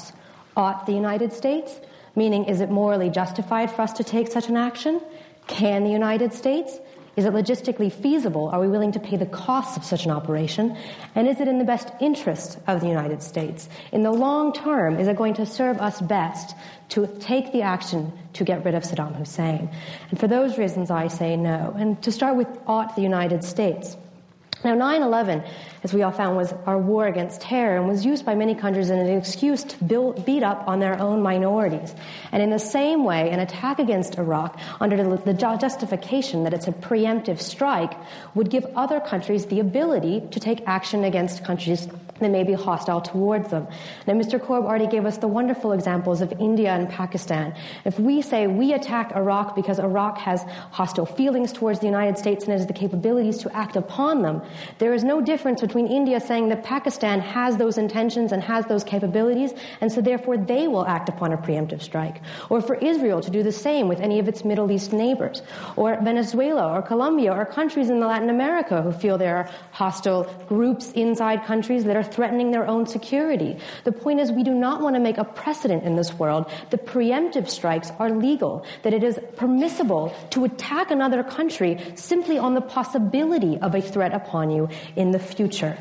Ought the United States? Meaning, is it morally justified for us to take such an action? Can the United States? Is it logistically feasible? Are we willing to pay the costs of such an operation? And is it in the best interest of the United States? In the long term, is it going to serve us best to take the action to get rid of Saddam Hussein? And for those reasons, I say no. And to start with, ought the United States? Now, nine eleven, as we all found, was our war against terror and was used by many countries as an excuse to build, beat up on their own minorities. And in the same way, an attack against Iraq, under the, the justification that it's a preemptive strike, would give other countries the ability to take action against countries that may be hostile towards them. Now, Mister Korb already gave us the wonderful examples of India and Pakistan. If we say we attack Iraq because Iraq has hostile feelings towards the United States and has the capabilities to act upon them, there is no difference between India saying that Pakistan has those intentions and has those capabilities, and so therefore they will act upon a preemptive strike. Or for Israel to do the same with any of its Middle East neighbors. Or Venezuela or Colombia or countries in Latin America who feel there are hostile groups inside countries that are threatening their own security. The point is, we do not want to make a precedent in this world that preemptive strikes are legal, that it is permissible to attack another country simply on the possibility of a threat upon you in the future.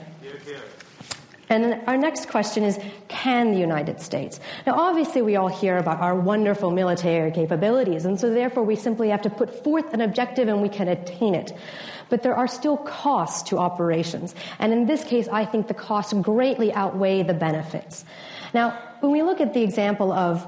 And then our next question is, can the United States? Now, obviously, we all hear about our wonderful military capabilities, and so therefore we simply have to put forth an objective and we can attain it. But there are still costs to operations, and in this case, I think the costs greatly outweigh the benefits. Now, when we look at the example of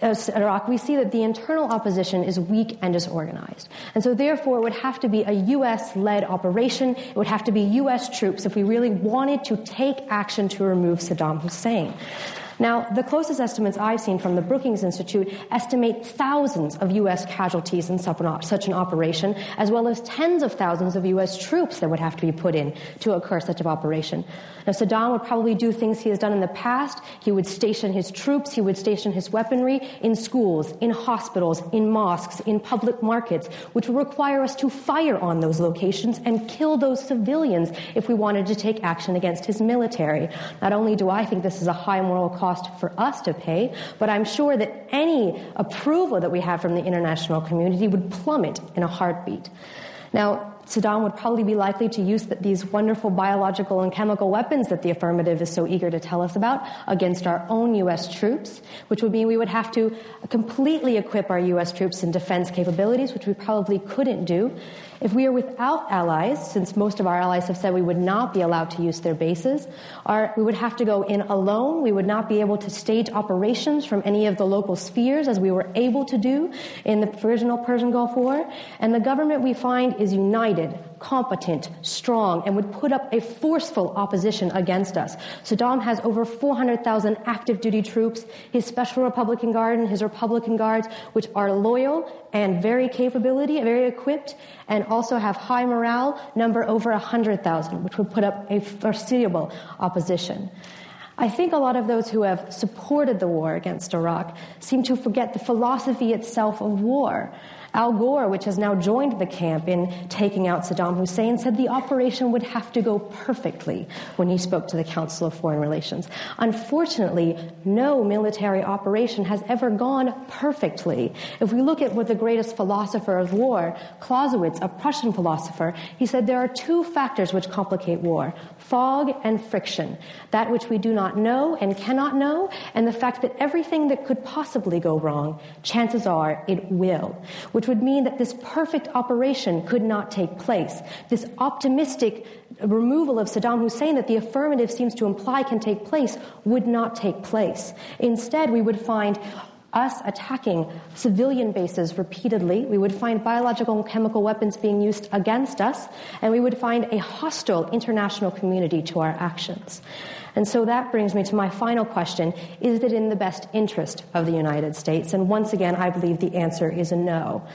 Iraq, we see that the internal opposition is weak and disorganized. And so therefore it would have to be a U S-led operation. It would have to be U S troops if we really wanted to take action to remove Saddam Hussein. Now, the closest estimates I've seen from the Brookings Institute estimate thousands of U S casualties in such an operation, as well as tens of thousands of U S troops that would have to be put in to occur such an operation. Now, Saddam would probably do things he has done in the past. He would station his troops, he would station his weaponry in schools, in hospitals, in mosques, in public markets, which would require us to fire on those locations and kill those civilians if we wanted to take action against his military. Not only do I think this is a high moral cost for us to pay, but I'm sure that any approval that we have from the international community would plummet in a heartbeat. Now, Saddam would probably be likely to use these wonderful biological and chemical weapons that the affirmative is so eager to tell us about against our own U S troops, which would mean we would have to completely equip our U S troops in defense capabilities, which we probably couldn't do. If we are without allies, since most of our allies have said we would not be allowed to use their bases, our, we would have to go in alone. We would not be able to stage operations from any of the local spheres as we were able to do in the original Persian Gulf War. And the government, we find, is united, competent, strong, and would put up a forceful opposition against us. Saddam has over four hundred thousand active duty troops, his Special Republican Guard and his Republican Guards, which are loyal and very capability, very equipped, and also have high morale, number over one hundred thousand, which would put up a foreseeable opposition. I think a lot of those who have supported the war against Iraq seem to forget the philosophy itself of war. Al Gore, which has now joined the camp in taking out Saddam Hussein, said the operation would have to go perfectly when he spoke to the Council of Foreign Relations. Unfortunately, no military operation has ever gone perfectly. If we look at what the greatest philosopher of war, Clausewitz, a Prussian philosopher, he said there are two factors which complicate war: fog and friction. That which we do not know and cannot know, and the fact that everything that could possibly go wrong, chances are it will. Which would mean that this perfect operation could not take place. This optimistic removal of Saddam Hussein that the affirmative seems to imply can take place would not take place. Instead, we would find us attacking civilian bases repeatedly. We would find biological and chemical weapons being used against us, and we would find a hostile international community to our actions. And so that brings me to my final question: is it in the best interest of the United States? And once again, I believe the answer is a no.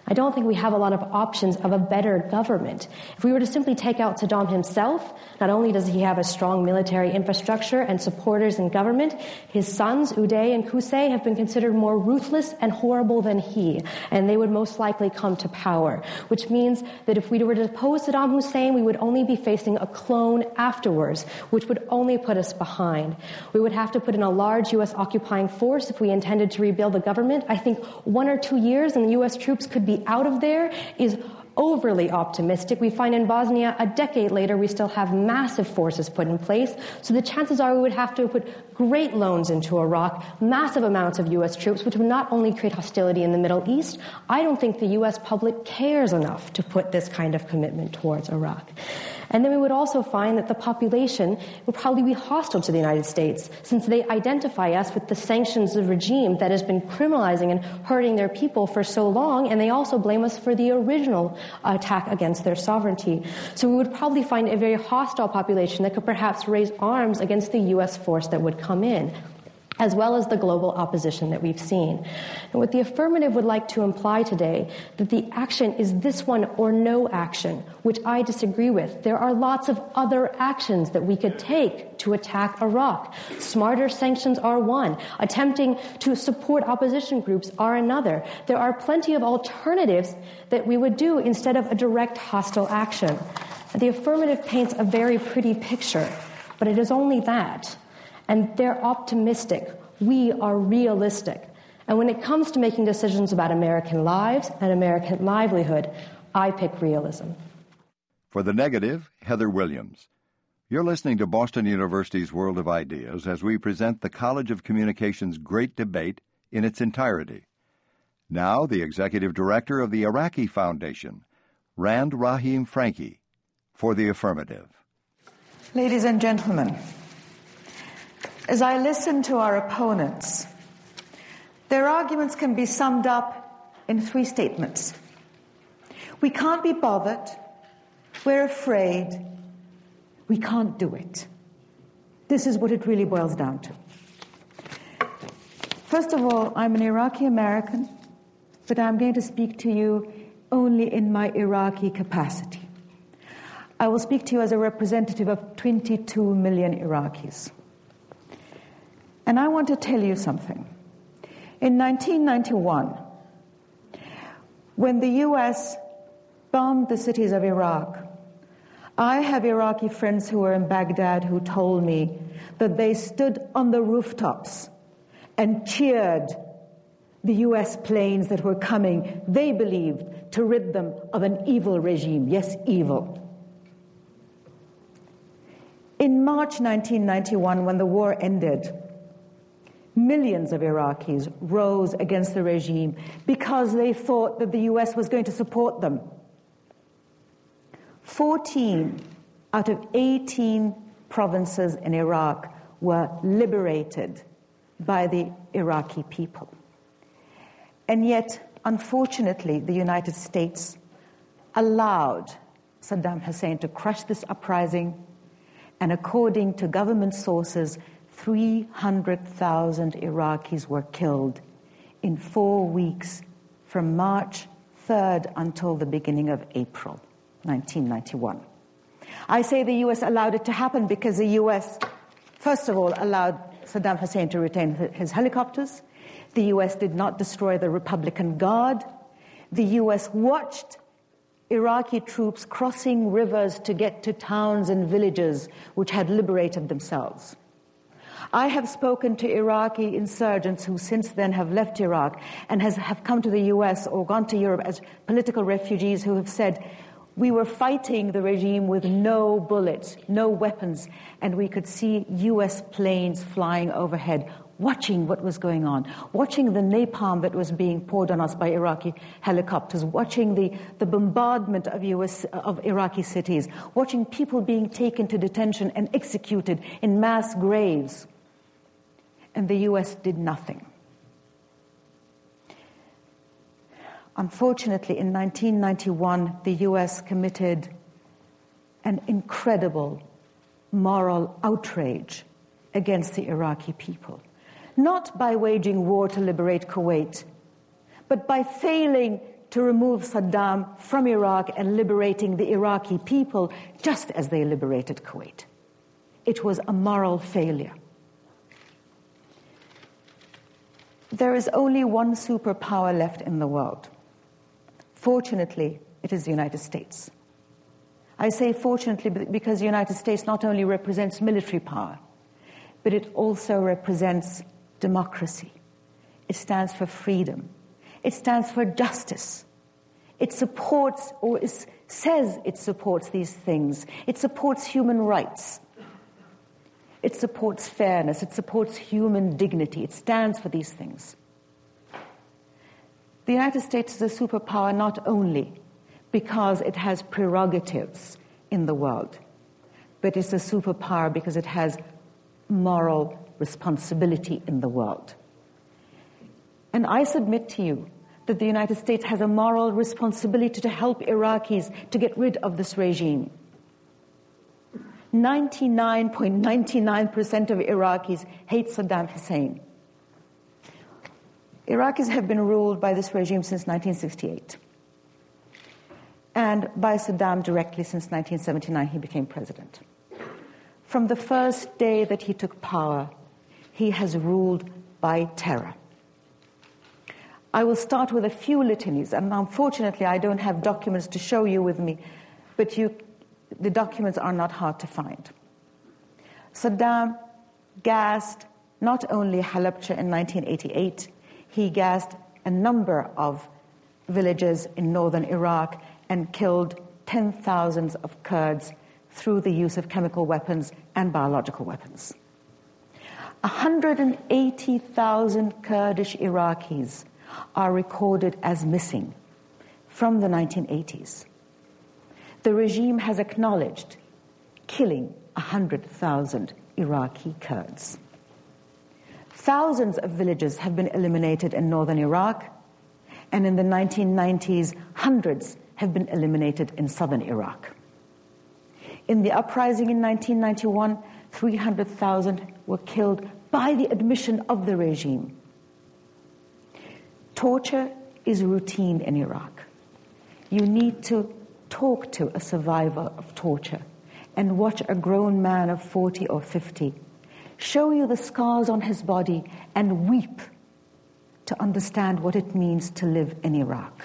I don't think we have a lot of options of a better government. If we were to simply take out Saddam himself, not only does he have a strong military infrastructure and supporters in government, his sons, Uday and Qusay, have been considered more ruthless and horrible than he, and they would most likely come to power, which means that if we were to depose Saddam Hussein, we would only be facing a clone afterwards, which would only put us behind. We would have to put in a large U S occupying force if we intended to rebuild the government. I think one or two years and the U S troops could be out of there is overly optimistic. We find in Bosnia a decade later we still have massive forces put in place, so the chances are we would have to put great loans into Iraq, massive amounts of U S troops, which would not only create hostility in the Middle East. I don't think the U S public cares enough to put this kind of commitment towards Iraq. And then we would also find that the population would probably be hostile to the United States, since they identify us with the sanctions of regime that has been criminalizing and hurting their people for so long, and they also blame us for the original attack against their sovereignty. So we would probably find a very hostile population that could perhaps raise arms against the U S force that would come in, as well as the global opposition that we've seen. And what the affirmative would like to imply today, that the action is this one or no action, which I disagree with. There are lots of other actions that we could take to attack Iraq. Smarter sanctions are one. Attempting to support opposition groups are another. There are plenty of alternatives that we would do instead of a direct hostile action. The affirmative paints a very pretty picture, but it is only that. And they're optimistic. We are realistic. And when it comes to making decisions about American lives and American livelihood, I pick realism. For the negative, Heather Williams. You're listening to Boston University's World of Ideas as we present the College of Communications Great Debate in its entirety. Now, the Executive Director of the Iraqi Foundation, Rand Rahim Franke, for the affirmative. Ladies and gentlemen, as I listen to our opponents, their arguments can be summed up in three statements. We can't be bothered. We're afraid. We can't do it. This is what it really boils down to. First of all, I'm an Iraqi American, but I'm going to speak to you only in my Iraqi capacity. I will speak to you as a representative of twenty-two million Iraqis. And I want to tell you something. In nineteen ninety-one, when the U S bombed the cities of Iraq, I have Iraqi friends who were in Baghdad who told me that they stood on the rooftops and cheered the U S planes that were coming, they believed, to rid them of an evil regime. Yes, evil. In March nineteen ninety-one, when the war ended, millions of Iraqis rose against the regime because they thought that the U S was going to support them. fourteen out of eighteen provinces in Iraq were liberated by the Iraqi people. And yet, unfortunately, the United States allowed Saddam Hussein to crush this uprising, and according to government sources, three hundred thousand Iraqis were killed in four weeks from March third until the beginning of April nineteen ninety-one. I say the U S allowed it to happen because the U S, first of all, allowed Saddam Hussein to retain his helicopters. The U S did not destroy the Republican Guard. The U S watched Iraqi troops crossing rivers to get to towns and villages which had liberated themselves. I have spoken to Iraqi insurgents who since then have left Iraq and has, have come to the U S or gone to Europe as political refugees who have said, we were fighting the regime with no bullets, no weapons, and we could see U S planes flying overhead, watching what was going on, watching the napalm that was being poured on us by Iraqi helicopters, watching the, the bombardment of U S of Iraqi cities, watching people being taken to detention and executed in mass graves. And the U S did nothing. Unfortunately, in nineteen ninety-one, the U S committed an incredible moral outrage against the Iraqi people. Not by waging war to liberate Kuwait, but by failing to remove Saddam from Iraq and liberating the Iraqi people just as they liberated Kuwait. It was a moral failure. There is only one superpower left in the world. Fortunately, it is the United States. I say fortunately because the United States not only represents military power, but it also represents democracy. It stands for freedom. It stands for justice. It supports, or is, says it supports these things. It supports human rights. It supports fairness. It supports human dignity. It stands for these things. The United States is a superpower not only because it has prerogatives in the world, but it's a superpower because it has moral responsibility in the world. And I submit to you that the United States has a moral responsibility to help Iraqis to get rid of this regime. ninety-nine point nine nine percent of Iraqis hate Saddam Hussein. Iraqis have been ruled by this regime since nineteen sixty-eight, and by Saddam directly since nineteen seventy-nine. He became president. From the first day that he took power, he has ruled by terror. I will start with a few litanies, and unfortunately I don't have documents to show you with me, but you, the documents are not hard to find. Saddam gassed not only Halabja in nineteen eighty-eight, he gassed a number of villages in northern Iraq and killed ten thousands of Kurds through the use of chemical weapons and biological weapons. one hundred eighty thousand Kurdish Iraqis are recorded as missing from the nineteen eighties. The regime has acknowledged killing one hundred thousand Iraqi Kurds. Thousands of villages have been eliminated in northern Iraq, and in the nineteen nineties, hundreds have been eliminated in southern Iraq. In the uprising in nineteen ninety-one, three hundred thousand were killed by the admission of the regime. Torture is routine in Iraq. You need to talk to a survivor of torture and watch a grown man of forty or fifty show you the scars on his body and weep to understand what it means to live in Iraq.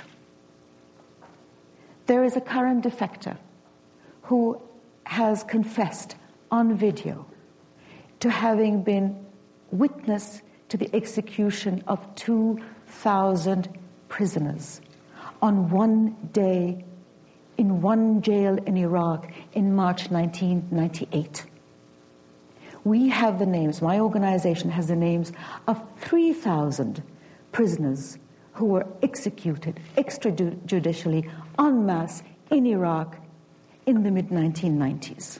There is a current defector who has confessed on video to having been witness to the execution of two thousand prisoners on one day in one jail in Iraq in March nineteen ninety-eight. We have the names, my organization has the names of three thousand prisoners who were executed extrajudicially en masse in Iraq in the mid nineteen nineties.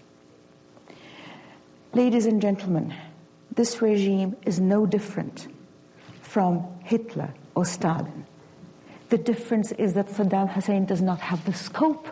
Ladies and gentlemen, this regime is no different from Hitler or Stalin. The difference is that Saddam Hussein does not have the scope.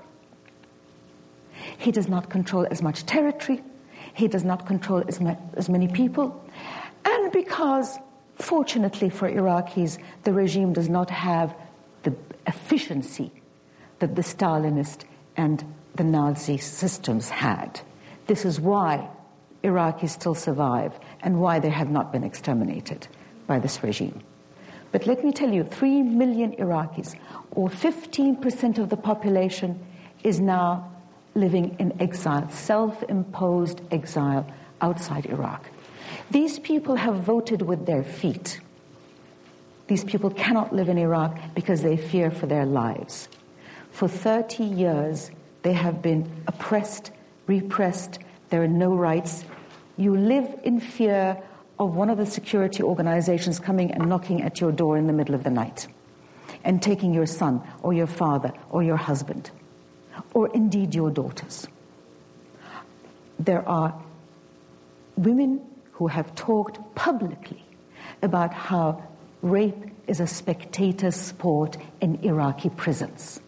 He does not control as much territory. He does not control as, ma- as many people. And because, fortunately for Iraqis, the regime does not have the efficiency that the Stalinist and the Nazi systems had. This is why Iraqis still survive and why they have not been exterminated by this regime. But let me tell you, three million Iraqis, or fifteen percent of the population, is now living in exile, self-imposed exile outside Iraq. These people have voted with their feet. These people cannot live in Iraq because they fear for their lives. For thirty years, they have been oppressed, repressed. There are no rights. You live in fear of one of the security organizations coming and knocking at your door in the middle of the night and taking your son or your father or your husband or indeed your daughters. There are women who have talked publicly about how rape is a spectator sport in Iraqi prisons.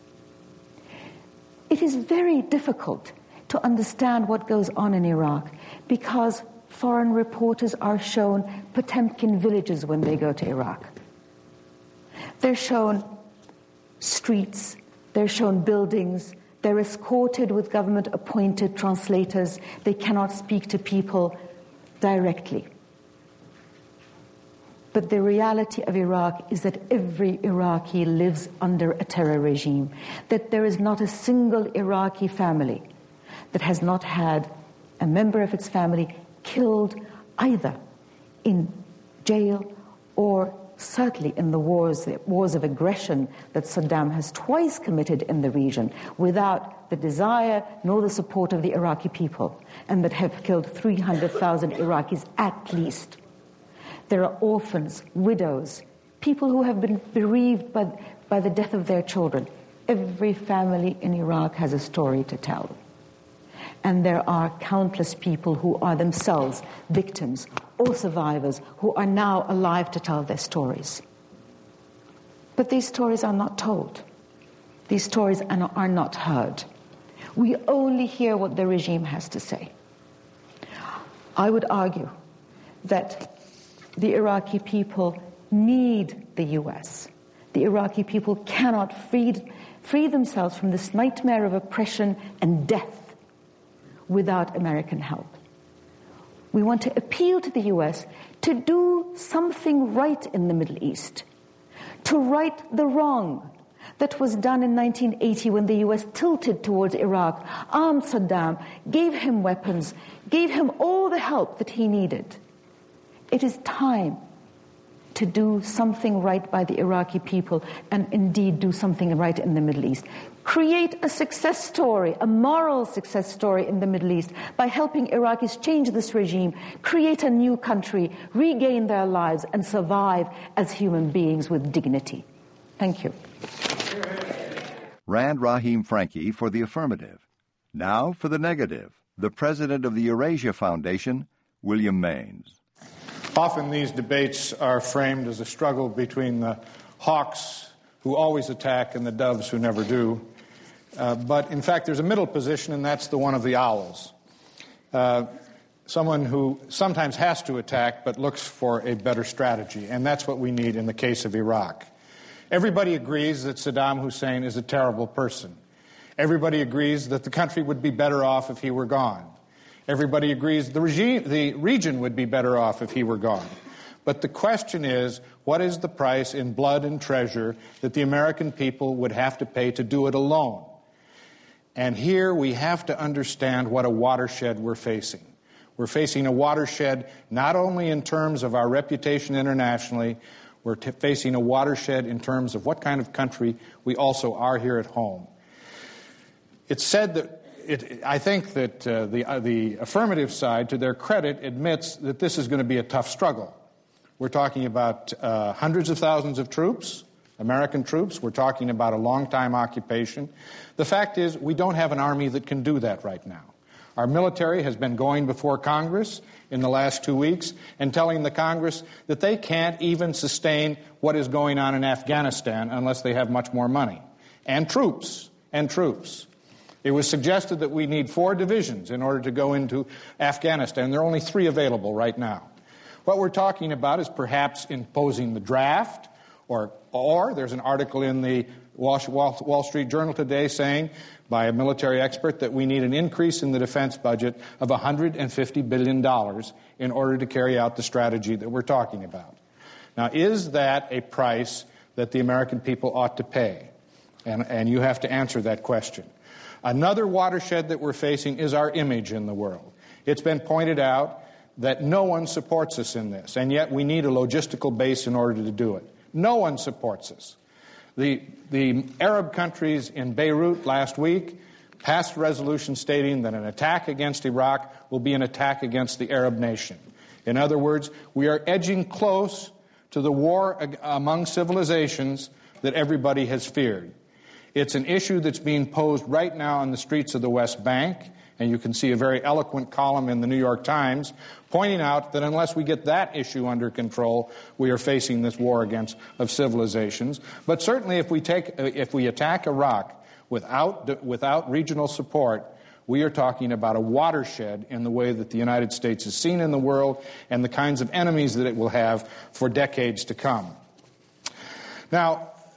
It is very difficult to understand what goes on in Iraq because foreign reporters are shown Potemkin villages when they go to Iraq. They're shown streets, they're shown buildings, they're escorted with government-appointed translators, they cannot speak to people directly. But the reality of Iraq is that every Iraqi lives under a terror regime, that there is not a single Iraqi family that has not had a member of its family killed either in jail or certainly in the wars, the wars of aggression that Saddam has twice committed in the region without the desire nor the support of the Iraqi people, and that have killed three hundred thousand Iraqis at least. There are orphans, widows, people who have been bereaved by, by the death of their children. Every family in Iraq has a story to tell. And there are countless people who are themselves victims or survivors who are now alive to tell their stories. But these stories are not told. These stories are not, are not heard. We only hear what the regime has to say. I would argue that the Iraqi people need the U S. The Iraqi people cannot free, free themselves from this nightmare of oppression and death without American help. We want to appeal to the U S to do something right in the Middle East, to right the wrong that was done in nineteen eighty when the U S tilted towards Iraq, armed Saddam, gave him weapons, gave him all the help that he needed. It is time to do something right by the Iraqi people and indeed do something right in the Middle East. Create a success story, a moral success story in the Middle East by helping Iraqis change this regime, create a new country, regain their lives, and survive as human beings with dignity. Thank you. Rand Rahim Franke for the affirmative. Now for the negative, the president of the Eurasia Foundation, William Maines. Often these debates are framed as a struggle between the hawks who always attack and the doves who never do. Uh, but in fact, there's a middle position, and that's the one of the owls. Uh, someone who sometimes has to attack but looks for a better strategy, and that's what we need in the case of Iraq. Everybody agrees that Saddam Hussein is a terrible person. Everybody agrees that the country would be better off if he were gone. Everybody agrees the regime, the region would be better off if he were gone. But the question is, what is the price in blood and treasure that the American people would have to pay to do it alone? And here we have to understand what a watershed we're facing. We're facing a watershed not only in terms of our reputation internationally, we're t- facing a watershed in terms of what kind of country we also are here at home. It's said that It, I think that uh, the, uh, the affirmative side, to their credit, admits that this is going to be a tough struggle. We're talking about uh, hundreds of thousands of troops, American troops. We're talking about a long-time occupation. The fact is, we don't have an army that can do that right now. Our military has been going before Congress in the last two weeks and telling the Congress that they can't even sustain what is going on in Afghanistan unless they have much more money. And troops, and troops. It was suggested that we need four divisions in order to go into Afghanistan. There are only three available right now. What we're talking about is perhaps imposing the draft, or, or there's an article in the Wall, Wall Street Journal today saying, by a military expert, that we need an increase in the defense budget of one hundred fifty billion dollars in order to carry out the strategy that we're talking about. Now, is that a price that the American people ought to pay? And, and you have to answer that question. Another watershed that we're facing is our image in the world. It's been pointed out that no one supports us in this, and yet we need a logistical base in order to do it. No one supports us. The, the Arab countries in Beirut last week passed a resolution stating that an attack against Iraq will be an attack against the Arab nation. In other words, we are edging close to the war among civilizations that everybody has feared. It's an issue that's being posed right now on the streets of the West Bank, and you can see a very eloquent column in the New York Times pointing out that unless we get that issue under control, we are facing this war against of civilizations. But certainly if we take, if we attack Iraq without, without regional support, we are talking about a watershed in the way that the United States is seen in the world and the kinds of enemies that it will have for decades to come. Now,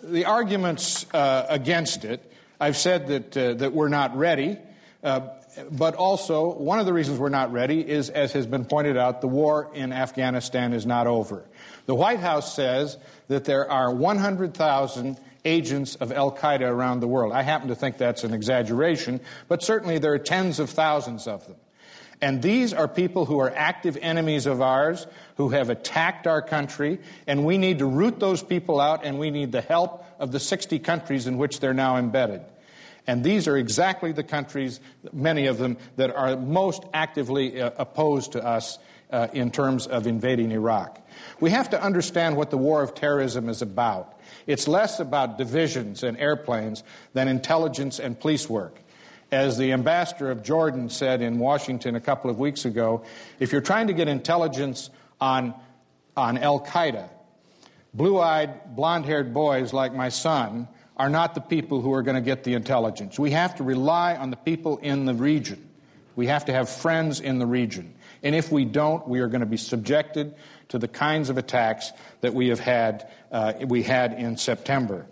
the arguments uh, against it, I've said that, uh, that we're not ready, uh, but also one of the reasons we're not ready is, as has been pointed out, the war in Afghanistan is not over. The White House says that there are one hundred thousand agents of al-Qaeda around the world. I happen to think that's an exaggeration, but certainly there are tens of thousands of them. And these are people who are active enemies of ours, who have attacked our country, and we need to root those people out, and we need the help of the sixty countries in which they're now embedded. And these are exactly the countries, many of them, that are most actively uh, opposed to us uh, in terms of invading Iraq. We have to understand what the war of terrorism is about. It's less about divisions and airplanes than intelligence and police work. As the ambassador of Jordan said in Washington a couple of weeks ago, if you're trying to get intelligence on, on al-Qaeda, blue-eyed, blonde-haired boys like my son are not the people who are going to get the intelligence. We have to rely on the people in the region. We have to have friends in the region. And if we don't, we are going to be subjected to the kinds of attacks that we have had, uh, we had in September.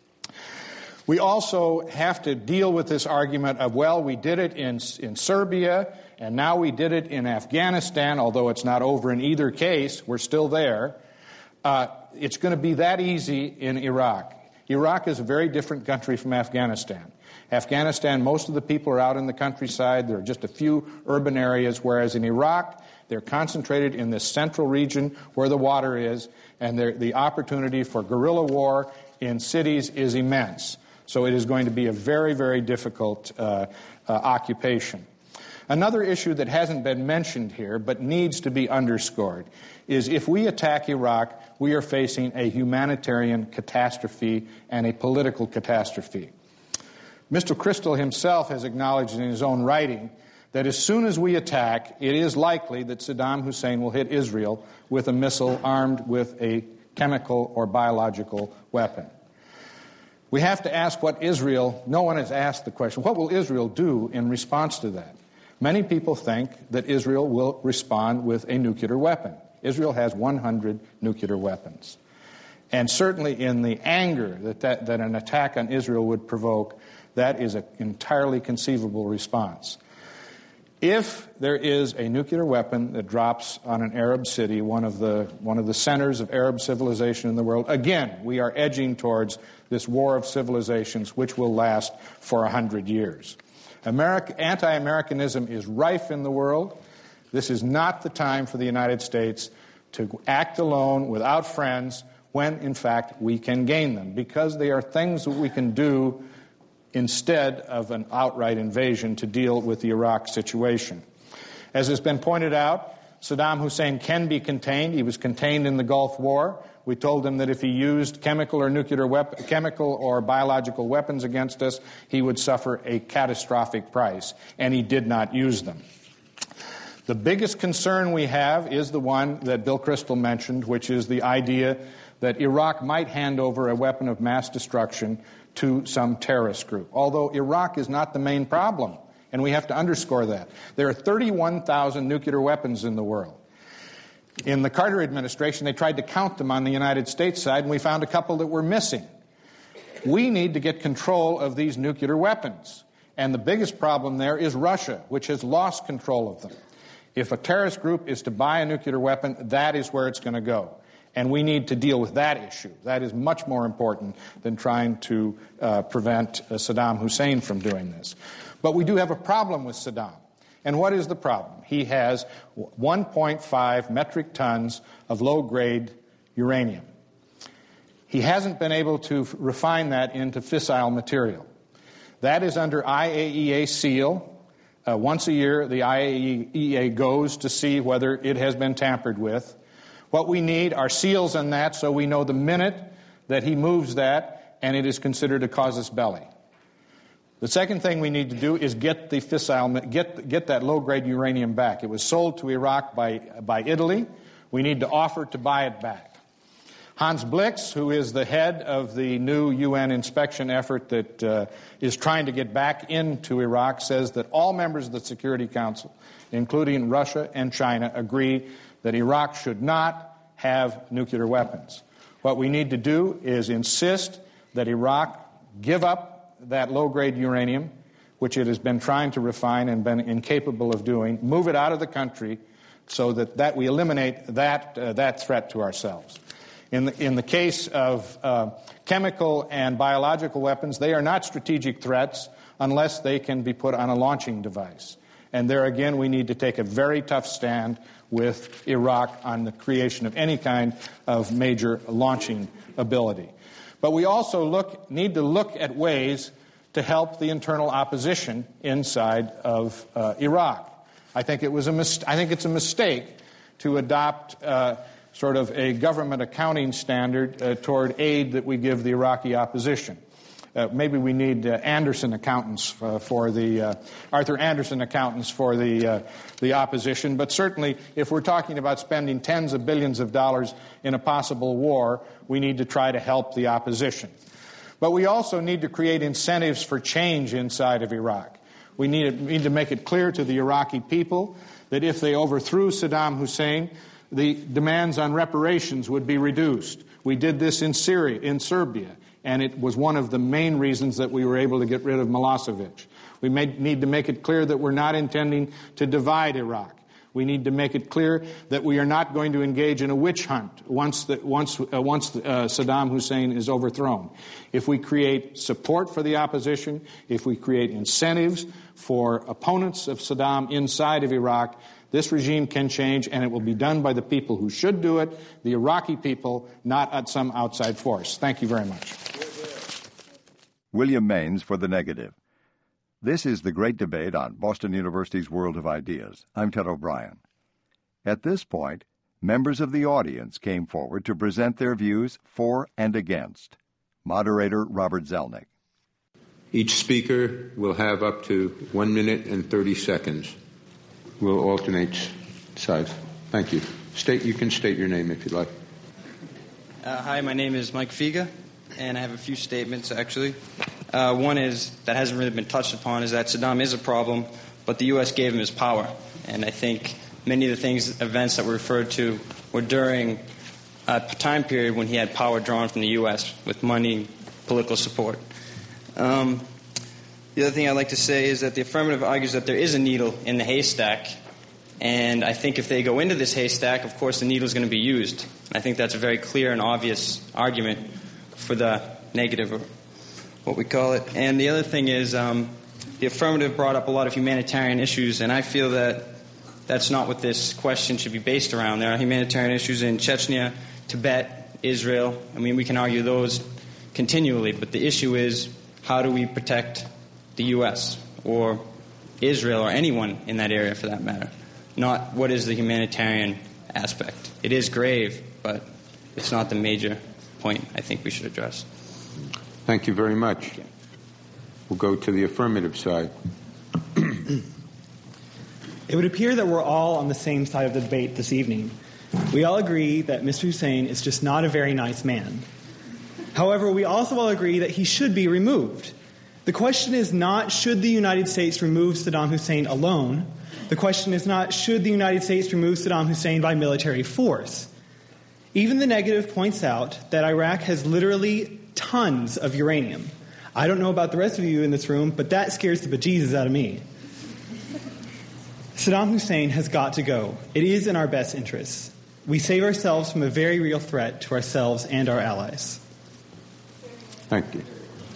We also have to deal with this argument of, well, we did it in, in Serbia, and now we did it in Afghanistan, although it's not over in either case, we're still there. Uh, it's going to be that easy in Iraq. Iraq is a very different country from Afghanistan. Afghanistan, most of the people are out in the countryside. There are just a few urban areas, whereas in Iraq, they're concentrated in this central region where the water is, and the opportunity for guerrilla war in cities is immense. So it is going to be a very, very difficult uh, uh, occupation. Another issue that hasn't been mentioned here but needs to be underscored is if we attack Iraq, we are facing a humanitarian catastrophe and a political catastrophe. Mister Crystal himself has acknowledged in his own writing that as soon as we attack, it is likely that Saddam Hussein will hit Israel with a missile armed with a chemical or biological weapon. We have to ask what Israel, no one has asked the question, what will Israel do in response to that? Many people think that Israel will respond with a nuclear weapon. Israel has one hundred nuclear weapons. And certainly in the anger that, that, that an attack on Israel would provoke, that is an entirely conceivable response. If there is a nuclear weapon that drops on an Arab city, one of the one of the centers of Arab civilization in the world, again, we are edging towards this war of civilizations which will last for a hundred years. America, anti-Americanism is rife in the world. This is not the time for the United States to act alone without friends when, in fact, we can gain them, because they are things that we can do instead of an outright invasion to deal with the Iraq situation. As has been pointed out, Saddam Hussein can be contained. He was contained in the Gulf War. We told him that if he used chemical or nuclear weapon, chemical or biological weapons against us, he would suffer a catastrophic price, and he did not use them. The biggest concern we have is the one that Bill Crystal mentioned, which is the idea that Iraq might hand over a weapon of mass destruction to some terrorist group, although Iraq is not the main problem, and we have to underscore that. There are thirty-one thousand nuclear weapons in the world. In the Carter administration, they tried to count them on the United States side, and we found a couple that were missing. We need to get control of these nuclear weapons, and the biggest problem there is Russia, which has lost control of them. If a terrorist group is to buy a nuclear weapon, that is where it's going to go. And we need to deal with that issue. That is much more important than trying to uh, prevent uh, Saddam Hussein from doing this. But we do have a problem with Saddam. And what is the problem? He has one point five metric tons of low-grade uranium. He hasn't been able to f- refine that into fissile material. That is under I A E A seal. Uh, once a year, the I A E A goes to see whether it has been tampered with. What we need are seals on that so we know the minute that he moves that and it is considered a casus belli. The second thing we need to do is get the fissile, get, get that low-grade uranium back. It was sold to Iraq by, by Italy. We need to offer to buy it back. Hans Blix, who is the head of the new U N inspection effort that uh, is trying to get back into Iraq, says that all members of the Security Council, including Russia and China, agree that Iraq should not have nuclear weapons. What we need to do is insist that Iraq give up that low-grade uranium, which it has been trying to refine and been incapable of doing, move it out of the country so that, that we eliminate that, uh, that threat to ourselves. In the, in the case of uh, chemical and biological weapons, they are not strategic threats unless they can be put on a launching device. And there again, we need to take a very tough stand with Iraq on the creation of any kind of major launching ability. But we also look, need to look at ways to help the internal opposition inside of uh, Iraq. I think it was a mis- I think it's a mistake to adopt uh, sort of a government accounting standard uh, toward aid that we give the Iraqi opposition. Uh, maybe we need uh, Anderson accountants uh, for the uh, Arthur Anderson accountants for the uh, the opposition. But certainly, if we're talking about spending tens of billions of dollars in a possible war, we need to try to help the opposition. But we also need to create incentives for change inside of Iraq. We need, need to make it clear to the Iraqi people that if they overthrew Saddam Hussein, the demands on reparations would be reduced. We did this in Syria, in Serbia, and it was one of the main reasons that we were able to get rid of Milosevic. We may, need to make it clear that we're not intending to divide Iraq. We need to make it clear that we are not going to engage in a witch hunt once, the, once, uh, once uh, Saddam Hussein is overthrown. If we create support for the opposition, if we create incentives for opponents of Saddam inside of Iraq, this regime can change, and it will be done by the people who should do it, the Iraqi people, not at some outside force. Thank you very much. William Maines for the negative. This is the Great Debate on Boston University's World of Ideas. I'm Ted O'Brien. At this point, members of the audience came forward to present their views for and against. Moderator Robert Zelnick. Each speaker will have up to one minute and thirty seconds. We'll alternate sides. Thank you. State, you can state your name if you'd like. Uh, hi, my name is Mike Figa, and I have a few statements, actually. Uh, one is, that hasn't really been touched upon, is that Saddam is a problem, but the U S gave him his power. And I think many of the things, events that were referred to were during a time period when he had power drawn from the U S with money, political support. Um, the other thing I'd like to say is that the affirmative argues that there is a needle in the haystack. And I think if they go into this haystack, of course, the needle is going to be used. I think that's a very clear and obvious argument for the negative, or what we call it. And the other thing is um, the affirmative brought up a lot of humanitarian issues, and I feel that that's not what this question should be based around. There are humanitarian issues in Chechnya, Tibet, Israel. I mean, we can argue those continually, but the issue is, how do we protect the U S or Israel or anyone in that area for that matter? Not what is the humanitarian aspect. It is grave, but it's not the major point I think we should address. Thank you very much. We'll go to the affirmative side. It would appear that we're all on the same side of the debate this evening. We all agree that Mister Hussein is just not a very nice man. However, we also all agree that he should be removed. The question is not, should the United States remove Saddam Hussein alone? The question is not, should the United States remove Saddam Hussein by military force? Even the negative points out that Iraq has literally tons of uranium. I don't know about the rest of you in this room, but that scares the bejesus out of me. Saddam Hussein has got to go. It is in our best interests. We save ourselves from a very real threat to ourselves and our allies. Thank you.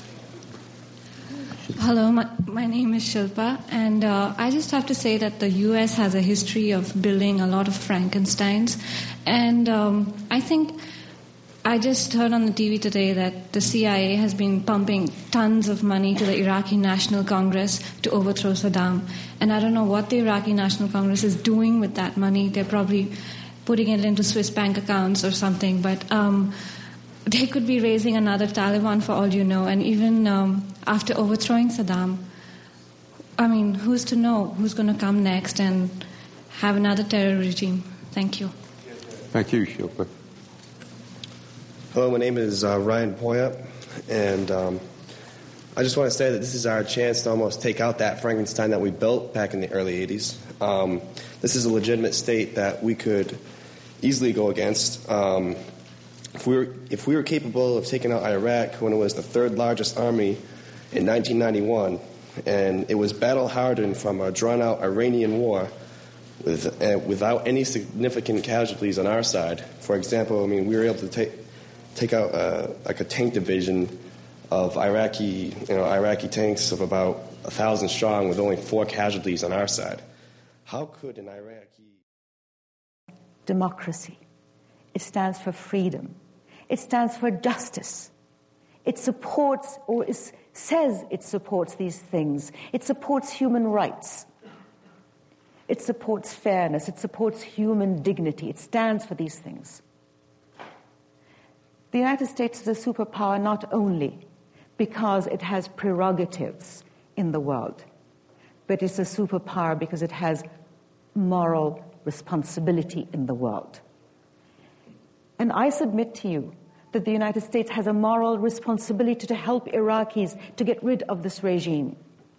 Hello, my, my name is Shilpa, and uh, I just have to say that the U S has a history of building a lot of Frankensteins, and um, I think I just heard on the T V today that the C I A has been pumping tons of money to the Iraqi National Congress to overthrow Saddam, and I don't know what the Iraqi National Congress is doing with that money. They're probably putting it into Swiss bank accounts or something, but um, they could be raising another Taliban for all you know, and even um, after overthrowing Saddam, I mean, who's to know who's going to come next and have another terror regime? Thank you. Thank you, Shilpa. Hello, my name is uh, Ryan Poya, and um, I just want to say that this is our chance to almost take out that Frankenstein that we built back in the early eighties. Um, this is a legitimate state that we could easily go against. Um, If we were, if we were capable of taking out Iraq when it was the third largest army in nineteen ninety-one, and it was battle-hardened from a drawn-out Iranian war with, uh, without any significant casualties on our side. For example, I mean, we were able to take take out uh, like a tank division of Iraqi, you know, Iraqi tanks of about a thousand strong with only four casualties on our side. How could an Iraqi democracy? It stands for freedom. It stands for justice. It supports, or is, says it supports these things. It supports human rights. It supports fairness. It supports human dignity. It stands for these things. The United States is a superpower not only because it has prerogatives in the world, but it's a superpower because it has moral responsibility in the world. And I submit to you that the United States has a moral responsibility to help Iraqis to get rid of this regime.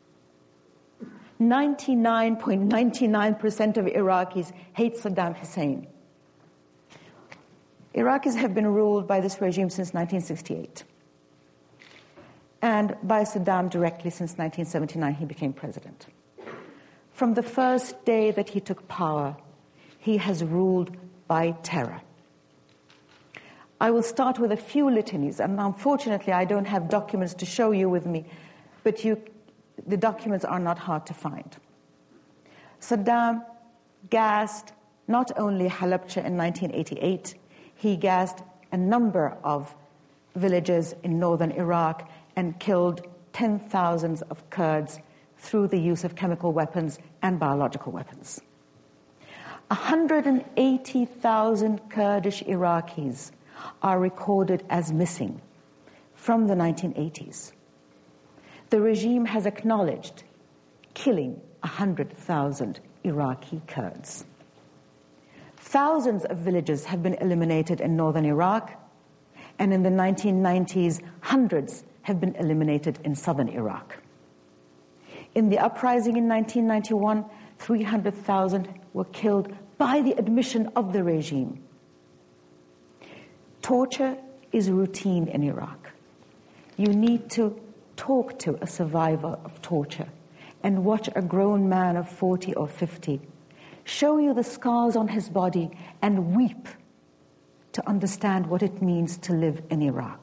ninety-nine point nine nine percent of Iraqis hate Saddam Hussein. Iraqis have been ruled by this regime since nineteen sixty-eight, and by Saddam directly since nineteen seventy-nine. He became president. From the first day that he took power, he has ruled by terror. I will start with a few litanies, and unfortunately I don't have documents to show you with me, but you, the documents are not hard to find. Saddam gassed not only Halabja in nineteen eighty-eight, he gassed a number of villages in northern Iraq and killed ten thousands of Kurds through the use of chemical weapons and biological weapons. one hundred eighty thousand Kurdish Iraqis are recorded as missing from the nineteen eighties. The regime has acknowledged killing one hundred thousand Iraqi Kurds. Thousands of villages have been eliminated in northern Iraq, and in the nineteen nineties, hundreds have been eliminated in southern Iraq. In the uprising in nineteen ninety-one, three hundred thousand were killed by the admission of the regime. Torture is routine in Iraq. You need to talk to a survivor of torture and watch a grown man of forty or fifty show you the scars on his body and weep to understand what it means to live in Iraq.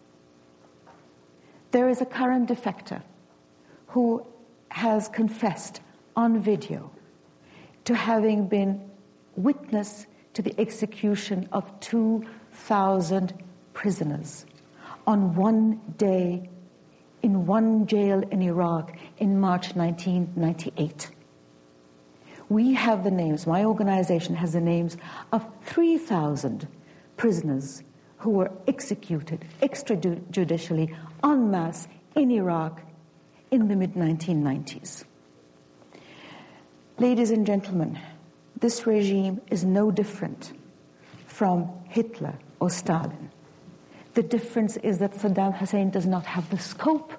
There is a current defector who has confessed on video to having been witness to the execution of two thousand prisoners on one day in one jail in Iraq in March nineteen ninety-eight. We have the names, my organization has the names of three thousand prisoners who were executed extrajudicially en masse in Iraq in the mid nineteen nineties. Ladies and gentlemen, this regime is no different from Hitler or Stalin. The difference is that Saddam Hussein does not have the scope.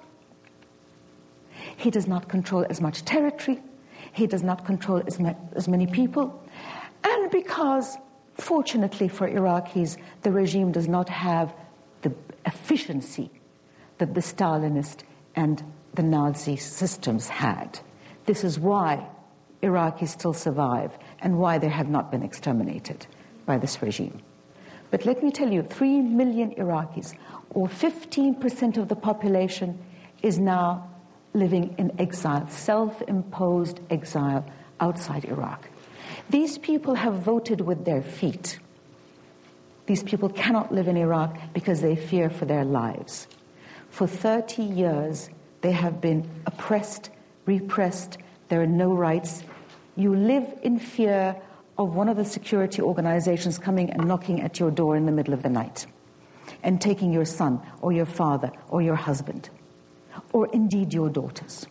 He does not control as much territory. He does not control as, ma- as many people. And because, fortunately for Iraqis, the regime does not have the efficiency that the Stalinist and the Nazi systems had. This is why Iraqis still survive and why they have not been exterminated by this regime. But let me tell you, three million Iraqis, or fifteen percent of the population, is now living in exile, self-imposed exile outside Iraq. These people have voted with their feet. These people cannot live in Iraq because they fear for their lives. For thirty years, they have been oppressed, repressed. There are no rights. You live in fear of one of the security organizations coming and knocking at your door in the middle of the night and taking your son or your father or your husband or indeed your daughters.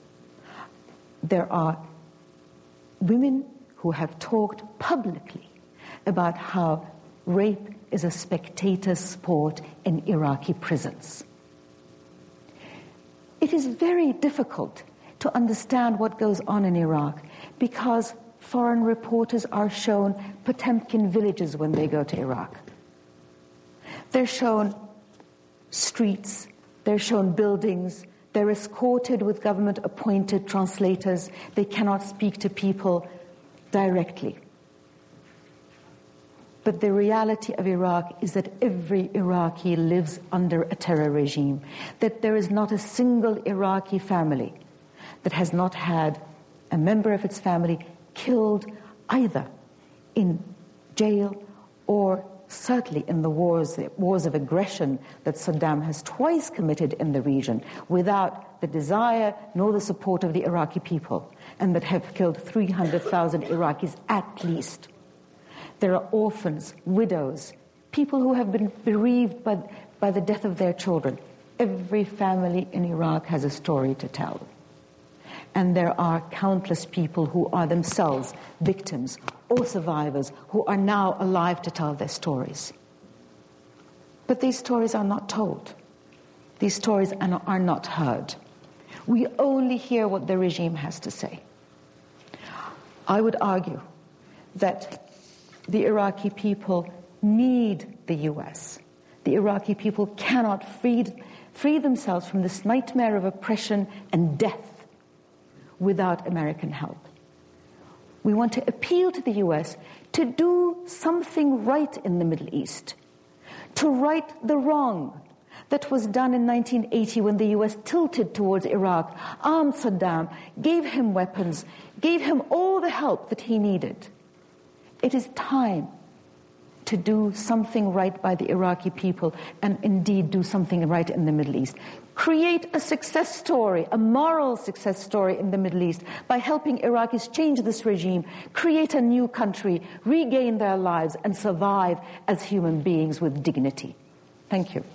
There are women who have talked publicly about how rape is a spectator sport in Iraqi prisons. It is very difficult to understand what goes on in Iraq because foreign reporters are shown Potemkin villages when they go to Iraq. They're shown streets, they're shown buildings, they're escorted with government-appointed translators. They cannot speak to people directly. But the reality of Iraq is that every Iraqi lives under a terror regime, that there is not a single Iraqi family that has not had a member of its family killed either in jail or certainly in the wars, the wars of aggression that Saddam has twice committed in the region without the desire nor the support of the Iraqi people, and that have killed three hundred thousand Iraqis at least. There are orphans, widows, people who have been bereaved by, by the death of their children. Every family in Iraq has a story to tell. And there are countless people who are themselves victims or survivors who are now alive to tell their stories. But these stories are not told. These stories are not heard. We only hear what the regime has to say. I would argue that the Iraqi people need the U S. The Iraqi people cannot free, free themselves from this nightmare of oppression and death without American help. We want to appeal to the U S to do something right in the Middle East, to right the wrong that was done in nineteen eighty when the U S tilted towards Iraq, armed Saddam, gave him weapons, gave him all the help that he needed. It is time to do something right by the Iraqi people and indeed do something right in the Middle East. Create a success story, a moral success story in the Middle East by helping Iraqis change this regime, create a new country, regain their lives, and survive as human beings with dignity. Thank you.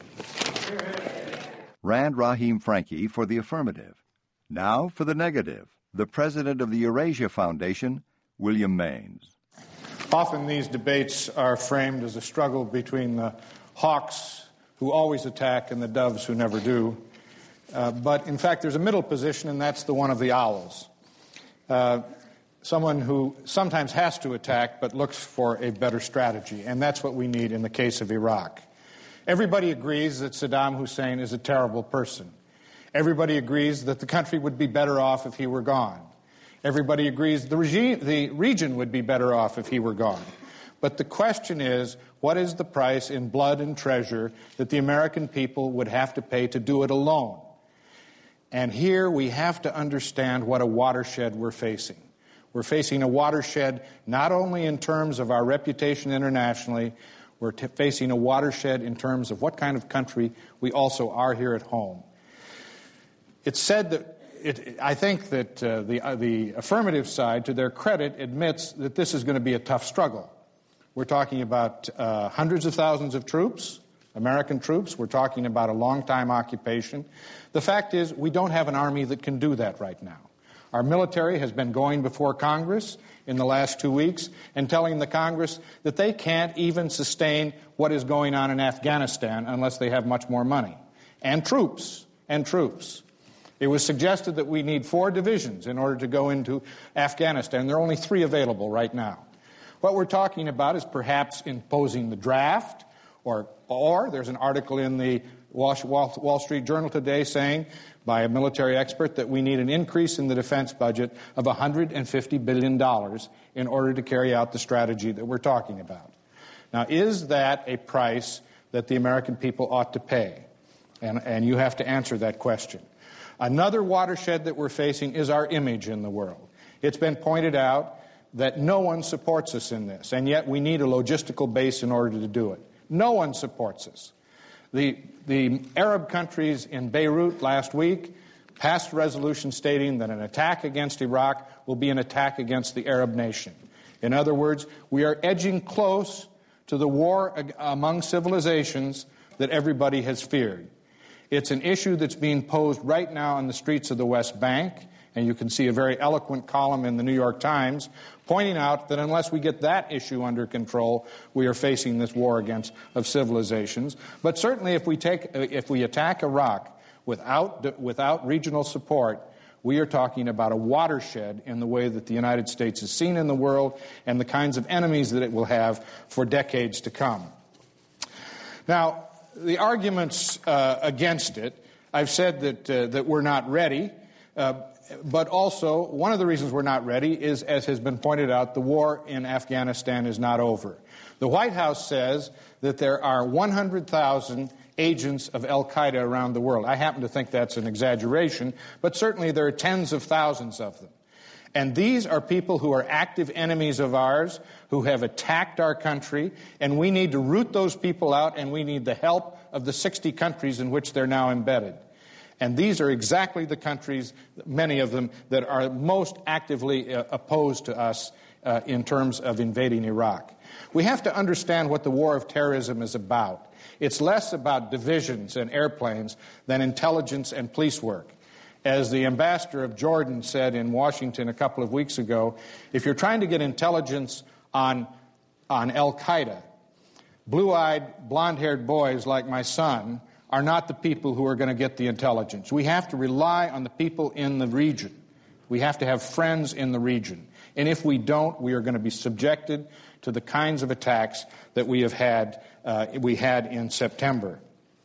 Rand Rahim Franke for the affirmative. Now for the negative, the president of the Eurasia Foundation, William Maines. Often these debates are framed as a struggle between the hawks who always attack and the doves who never do. Uh, but in fact, there's a middle position, and that's the one of the owls. Uh, someone who sometimes has to attack but looks for a better strategy, and that's what we need in the case of Iraq. Everybody agrees that Saddam Hussein is a terrible person. Everybody agrees that the country would be better off if he were gone. Everybody agrees the regime, the region would be better off if he were gone. But the question is, what is the price in blood and treasure that the American people would have to pay to do it alone? And here we have to understand what a watershed we're facing. We're facing a watershed not only in terms of our reputation internationally, we're t- facing a watershed in terms of what kind of country we also are here at home. It's said that It, I think that uh, the, uh, the affirmative side, to their credit, admits that this is going to be a tough struggle. We're talking about uh, hundreds of thousands of troops, American troops. We're talking about a long-time occupation. The fact is, we don't have an army that can do that right now. Our military has been going before Congress in the last two weeks and telling the Congress that they can't even sustain what is going on in Afghanistan unless they have much more money. And troops, and troops. It was suggested that we need four divisions in order to go into Afghanistan. There are only three available right now. What we're talking about is perhaps imposing the draft, or, or there's an article in the Wall Street Journal today saying, by a military expert, that we need an increase in the defense budget of one hundred fifty billion dollars in order to carry out the strategy that we're talking about. Now, is that a price that the American people ought to pay? And, and you have to answer that question. Another watershed that we're facing is our image in the world. It's been pointed out that no one supports us in this, and yet we need a logistical base in order to do it. No one supports us. The, the Arab countries in Beirut last week passed a resolution stating that an attack against Iraq will be an attack against the Arab nation. In other words, we are edging close to the war among civilizations that everybody has feared. It's an issue that's being posed right now on the streets of the West Bank, and you can see a very eloquent column in the New York Times pointing out that unless we get that issue under control, we are facing this war against of civilizations. But certainly if we take if we attack Iraq without without regional support, we are talking about a watershed in the way that the United States is seen in the world and the kinds of enemies that it will have for decades to come. Now, the arguments uh, against it, I've said that, uh, that we're not ready, uh, but also one of the reasons we're not ready is, as has been pointed out, the war in Afghanistan is not over. The White House says that there are one hundred thousand agents of al-Qaeda around the world. I happen to think that's an exaggeration, but certainly there are tens of thousands of them. And these are people who are active enemies of ours, who have attacked our country, and we need to root those people out, and we need the help of the sixty countries in which they're now embedded. And these are exactly the countries, many of them, that are most actively uh, opposed to us uh, in terms of invading Iraq. We have to understand what the war of terrorism is about. It's less about divisions and airplanes than intelligence and police work. As the ambassador of Jordan said in Washington a couple of weeks ago, if you're trying to get intelligence on, on al-Qaeda, blue-eyed, blonde-haired boys like my son are not the people who are going to get the intelligence. We have to rely on the people in the region. We have to have friends in the region. And if we don't, we are going to be subjected to the kinds of attacks that we have had, uh, we had in September.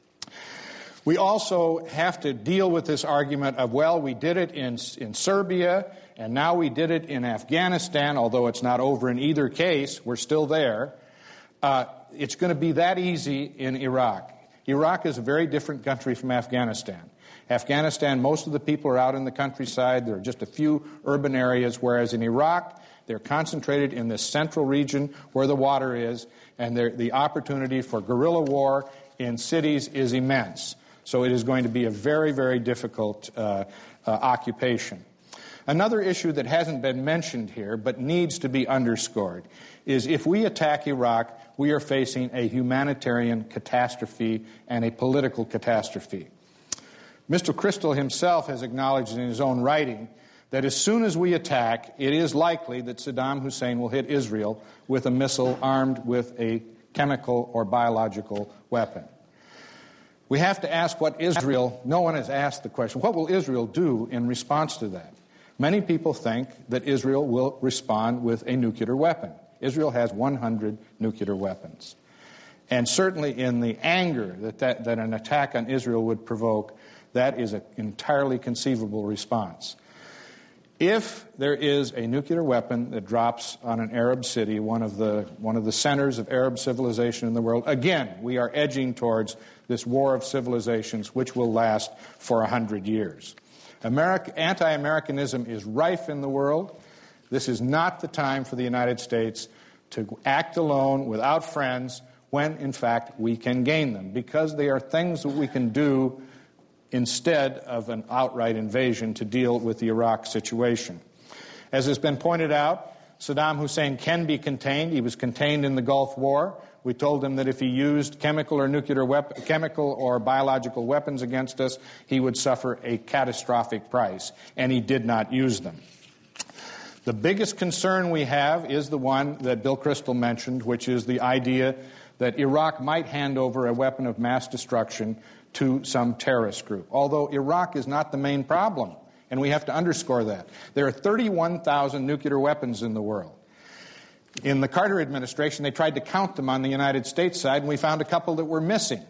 We also have to deal with this argument of, well, we did it in, in Serbia, and now we did it in Afghanistan, although it's not over in either case, we're still there. Uh, it's going to be that easy in Iraq. Iraq is a very different country from Afghanistan. Afghanistan, most of the people are out in the countryside. There are just a few urban areas, whereas in Iraq, they're concentrated in this central region where the water is, and the opportunity for guerrilla war in cities is immense. So it is going to be a very, very difficult uh, uh, occupation. Another issue that hasn't been mentioned here but needs to be underscored is if we attack Iraq, we are facing a humanitarian catastrophe and a political catastrophe. Mister Crystal himself has acknowledged in his own writing that as soon as we attack, it is likely that Saddam Hussein will hit Israel with a missile armed with a chemical or biological weapon. We have to ask what Israel, no one has asked the question, what will Israel do in response to that? Many people think that Israel will respond with a nuclear weapon. Israel has one hundred nuclear weapons. And certainly in the anger that, that, that an attack on Israel would provoke, that is an entirely conceivable response. If there is a nuclear weapon that drops on an Arab city, one of the one of the centers of Arab civilization in the world, again, we are edging towards this war of civilizations which will last for a hundred years. America, anti-Americanism is rife in the world. This is not the time for the United States to act alone without friends when, in fact, we can gain them, because they are things that we can do instead of an outright invasion to deal with the Iraq situation. As has been pointed out, Saddam Hussein can be contained. He was contained in the Gulf War. We told him that if he used chemical or nuclear weapon, chemical or biological weapons against us, he would suffer a catastrophic price, and he did not use them. The biggest concern we have is the one that Bill Crystal mentioned, which is the idea that Iraq might hand over a weapon of mass destruction to some terrorist group, although Iraq is not the main problem, and we have to underscore that. There are thirty-one thousand nuclear weapons in the world. In the Carter administration, they tried to count them on the United States side, and we found a couple that were missing.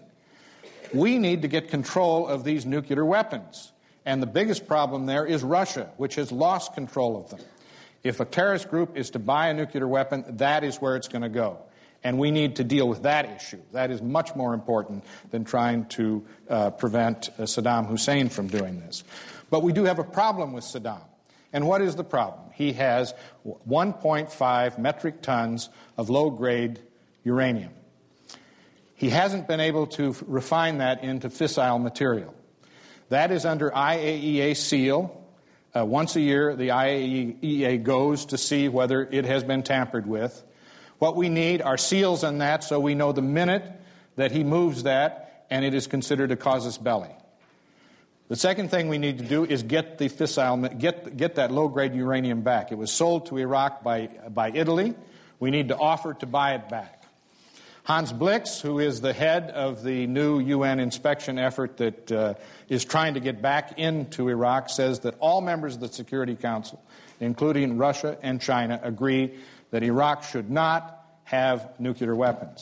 We need to get control of these nuclear weapons, and the biggest problem there is Russia, which has lost control of them. If a terrorist group is to buy a nuclear weapon, that is where it's going to go. And we need to deal with that issue. That is much more important than trying to uh, prevent uh, Saddam Hussein from doing this. But we do have a problem with Saddam. And what is the problem? He has one point five metric tons of low-grade uranium. He hasn't been able to f- refine that into fissile material. That is under I A E A seal. Uh, once a year, the I A E A goes to see whether it has been tampered with. What we need are seals on that so we know the minute that he moves that and it is considered a casus belli. The second thing we need to do is get the fissile, get, get that low-grade uranium back. It was sold to Iraq by, by Italy. We need to offer to buy it back. Hans Blix, who is the head of the new U N inspection effort that uh, is trying to get back into Iraq, says that all members of the Security Council, including Russia and China, agree that Iraq should not have nuclear weapons.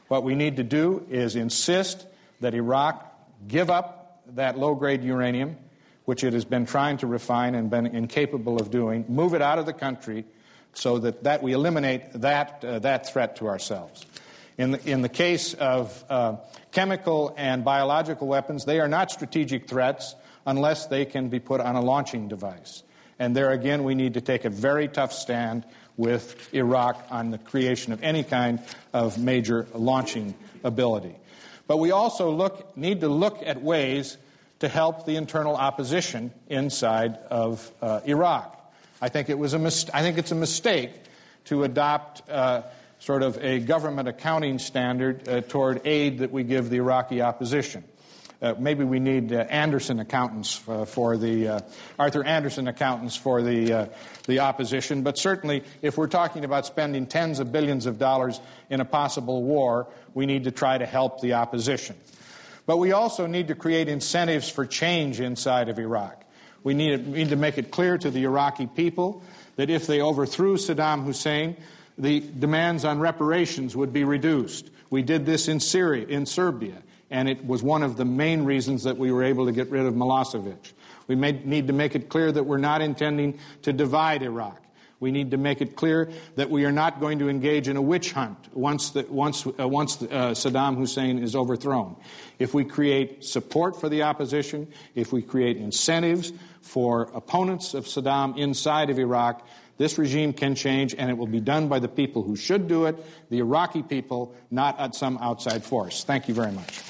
What we need to do is insist that Iraq give up that low-grade uranium, which it has been trying to refine and been incapable of doing, move it out of the country so that, that we eliminate that, uh, that threat to ourselves. In the, in the case of uh, chemical and biological weapons, they are not strategic threats unless they can be put on a launching device. And there again, we need to take a very tough stand with Iraq on the creation of any kind of major launching ability. But we also look, need to look at ways to help the internal opposition inside of uh, Iraq. I think it was a mis- I think it's a mistake to adopt uh, sort of a government accounting standard uh, toward aid that we give the Iraqi opposition. Uh, maybe we need uh, Anderson accountants uh, for the uh, Arthur Anderson accountants for the uh, the opposition. But certainly, if we're talking about spending tens of billions of dollars in a possible war, we need to try to help the opposition. But we also need to create incentives for change inside of Iraq. We need, need to make it clear to the Iraqi people that if they overthrew Saddam Hussein, the demands on reparations would be reduced. We did this in Syria, in Serbia, and it was one of the main reasons that we were able to get rid of Milosevic. We may need to make it clear that we're not intending to divide Iraq. We need to make it clear that we are not going to engage in a witch hunt once, the, once, uh, once uh, Saddam Hussein is overthrown. If we create support for the opposition, if we create incentives for opponents of Saddam inside of Iraq, this regime can change, and it will be done by the people who should do it, the Iraqi people, not at some outside force. Thank you very much.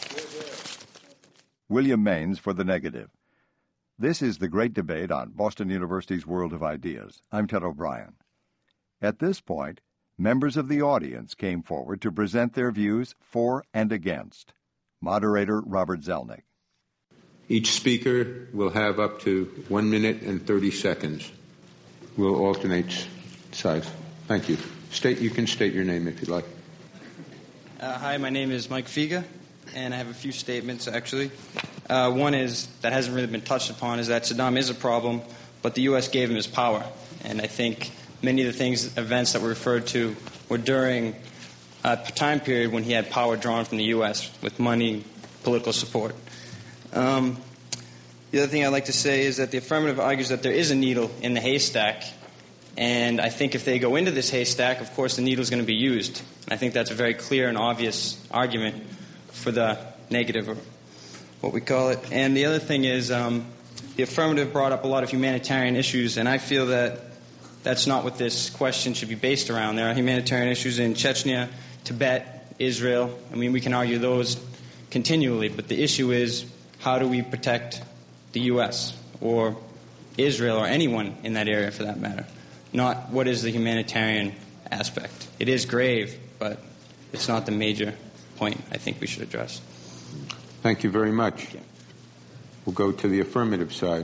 William Maines for the negative. This is the Great Debate on Boston University's World of Ideas. I'm Ted O'Brien. At this point, members of the audience came forward to present their views for and against. Moderator Robert Zelnick. Each speaker will have up to one minute and thirty seconds. We'll alternate sides. Thank you. State, you can state your name if you'd like. Uh, hi, my name is Mike Figa, and I have a few statements, actually. Uh, one is, that hasn't really been touched upon, is that Saddam is a problem, but the U S gave him his power. And I think many of the things, events that were referred to were during a time period when he had power drawn from the U S with money, political support. Um, the other thing I'd like to say is that the affirmative argues that there is a needle in the haystack. And I think if they go into this haystack, of course, the needle is going to be used. And I think that's a very clear and obvious argument for the negative, or what we call it. And the other thing is um, the affirmative brought up a lot of humanitarian issues, and I feel that that's not what this question should be based around. There are humanitarian issues in Chechnya, Tibet, Israel. I mean, we can argue those continually, but the issue is, how do we protect the U S or Israel or anyone in that area for that matter? Not what is the humanitarian aspect. It is grave, but it's not the major point I think we should address. Thank you very much. We'll go to the affirmative side.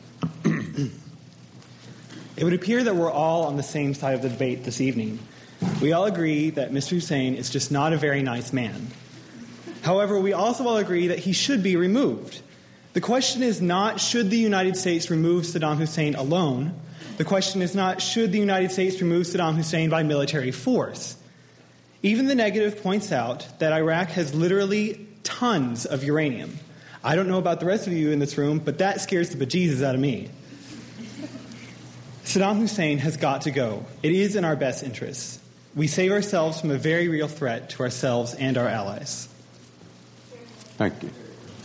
It would appear that we're all on the same side of the debate this evening. We all agree that Mister Hussein is just not a very nice man. However, we also all agree that he should be removed. The question is not, should the United States remove Saddam Hussein alone? The question is not, should the United States remove Saddam Hussein by military force? Even the negative points out that Iraq has literally tons of uranium. I don't know about the rest of you in this room, but that scares the bejesus out of me. Saddam Hussein has got to go. It is in our best interests. We save ourselves from a very real threat to ourselves and our allies. Thank you.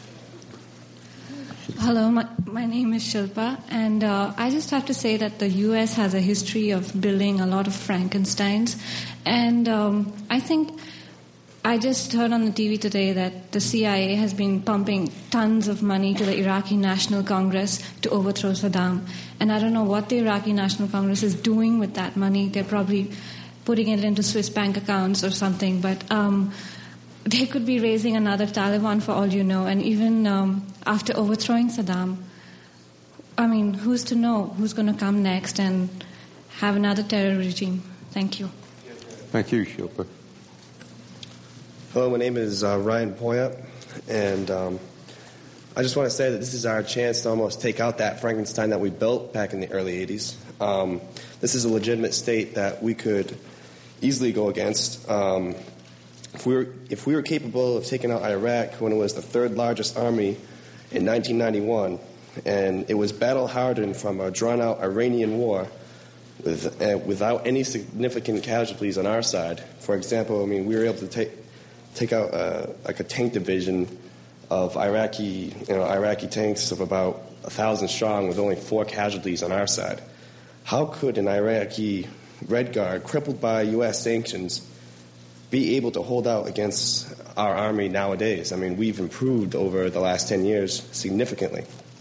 Hello, my, my name is Shilpa, and uh, I just have to say that the U S has a history of building a lot of Frankensteins, and um, I think I just heard on the T V today that the C I A has been pumping tons of money to the Iraqi National Congress to overthrow Saddam, and I don't know what the Iraqi National Congress is doing with that money. They're probably putting it into Swiss bank accounts or something, but um, they could be raising another Taliban for all you know, and even um, after overthrowing Saddam, I mean, who's to know who's going to come next and have another terror regime? Thank you. Thank you, Shilpa. Hello, my name is uh, Ryan Poyant, and um, I just want to say that this is our chance to almost take out that Frankenstein that we built back in the early eighties. Um, this is a legitimate state that we could easily go against. Um, if we were if we were capable of taking out Iraq when it was the third largest army in nineteen ninety-one, and it was battle hardened from a drawn out Iranian war with uh, without any significant casualties on our side. For example, I mean, we were able to take take out uh, like a tank division of Iraqi you know Iraqi tanks of about a thousand strong with only four casualties on our side. How could an Iraqi Red Guard, crippled by U S sanctions, be able to hold out against our army nowadays? I mean, we've improved over the last ten years significantly.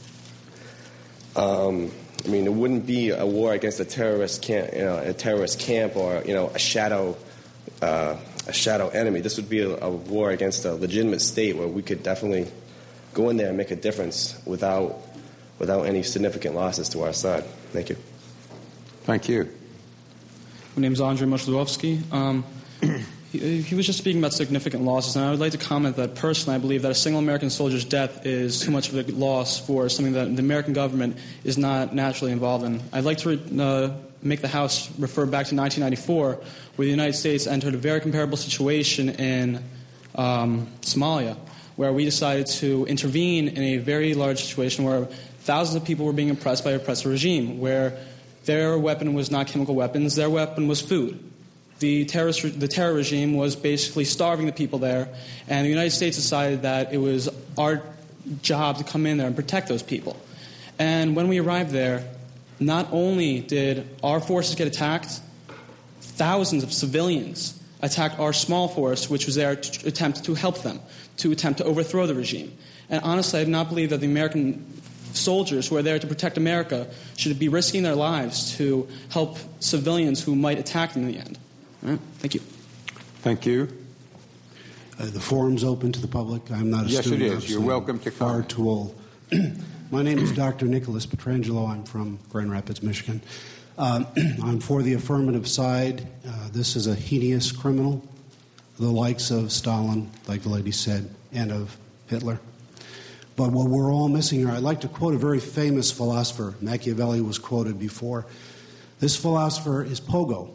Um, I mean, it wouldn't be a war against a terrorist camp, you know, a terrorist camp, or you know, a shadow, uh, a shadow enemy. This would be a, a war against a legitimate state where we could definitely go in there and make a difference without, without any significant losses to our side. Thank you. Thank you. My name is Andrei Moshlovsky. Um, he, he was just speaking about significant losses, and I would like to comment that personally I believe that a single American soldier's death is too much of a loss for something that the American government is not naturally involved in. I'd like to re- uh, make the House refer back to nineteen ninety-four, where the United States entered a very comparable situation in um, Somalia, where we decided to intervene in a very large situation where thousands of people were being oppressed by an oppressive regime, where their weapon was not chemical weapons, their weapon was food. The terrorist, the terror regime was basically starving the people there, and the United States decided that it was our job to come in there and protect those people. And when we arrived there, not only did our forces get attacked, thousands of civilians attacked our small force, which was there to attempt to help them, to attempt to overthrow the regime. And honestly, I do not believe that the American soldiers who are there to protect America should be risking their lives to help civilians who might attack them in the end. All right. Thank you. Thank you. Uh, the forum's open to the public. I'm not a yes, student. Yes, it is. You're welcome to far come. Too old. My name is Doctor Nicholas Petrangelo. I'm from Grand Rapids, Michigan. Um, I'm for the affirmative side. Uh, this is a heinous criminal, the likes of Stalin, like the lady said, and of Hitler. But what we're all missing here, I'd like to quote a very famous philosopher. Machiavelli was quoted before. This philosopher is Pogo.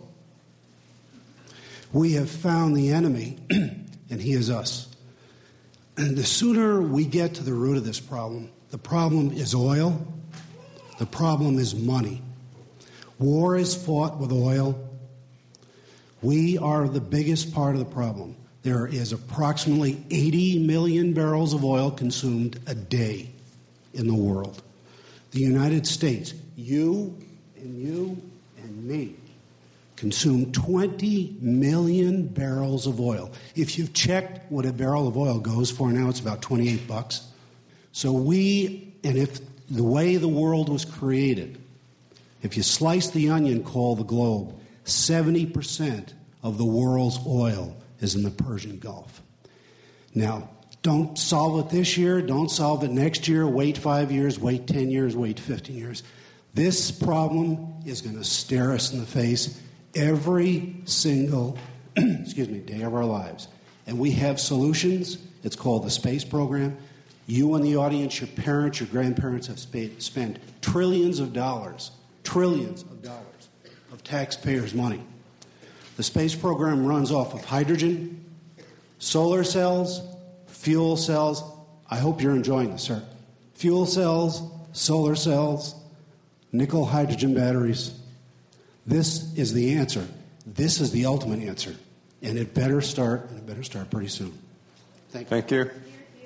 We have found the enemy, and he is us. And the sooner we get to the root of this problem, the problem is oil, the problem is money. War is fought with oil. We are the biggest part of the problem. There is approximately eighty million barrels of oil consumed a day in the world. The United States, you and you and me, consume twenty million barrels of oil. If you've checked what a barrel of oil goes for now, it's about twenty-eight bucks. So we, and if the way the world was created, if you slice the onion called the globe, seventy percent of the world's oil is in the Persian Gulf. Now, don't solve it this year, don't solve it next year, wait five years, wait ten years, wait fifteen years. This problem is going to stare us in the face every single excuse me, day of our lives. And we have solutions. It's called the space program. You in the audience, your parents, your grandparents have sp- spent trillions of dollars, trillions of dollars of taxpayers' money. The space program runs off of hydrogen, solar cells, fuel cells. I hope you're enjoying this, sir. Fuel cells, solar cells, nickel hydrogen batteries. This is the answer. This is the ultimate answer. And it better start, and it better start pretty soon. Thank you. Thank you.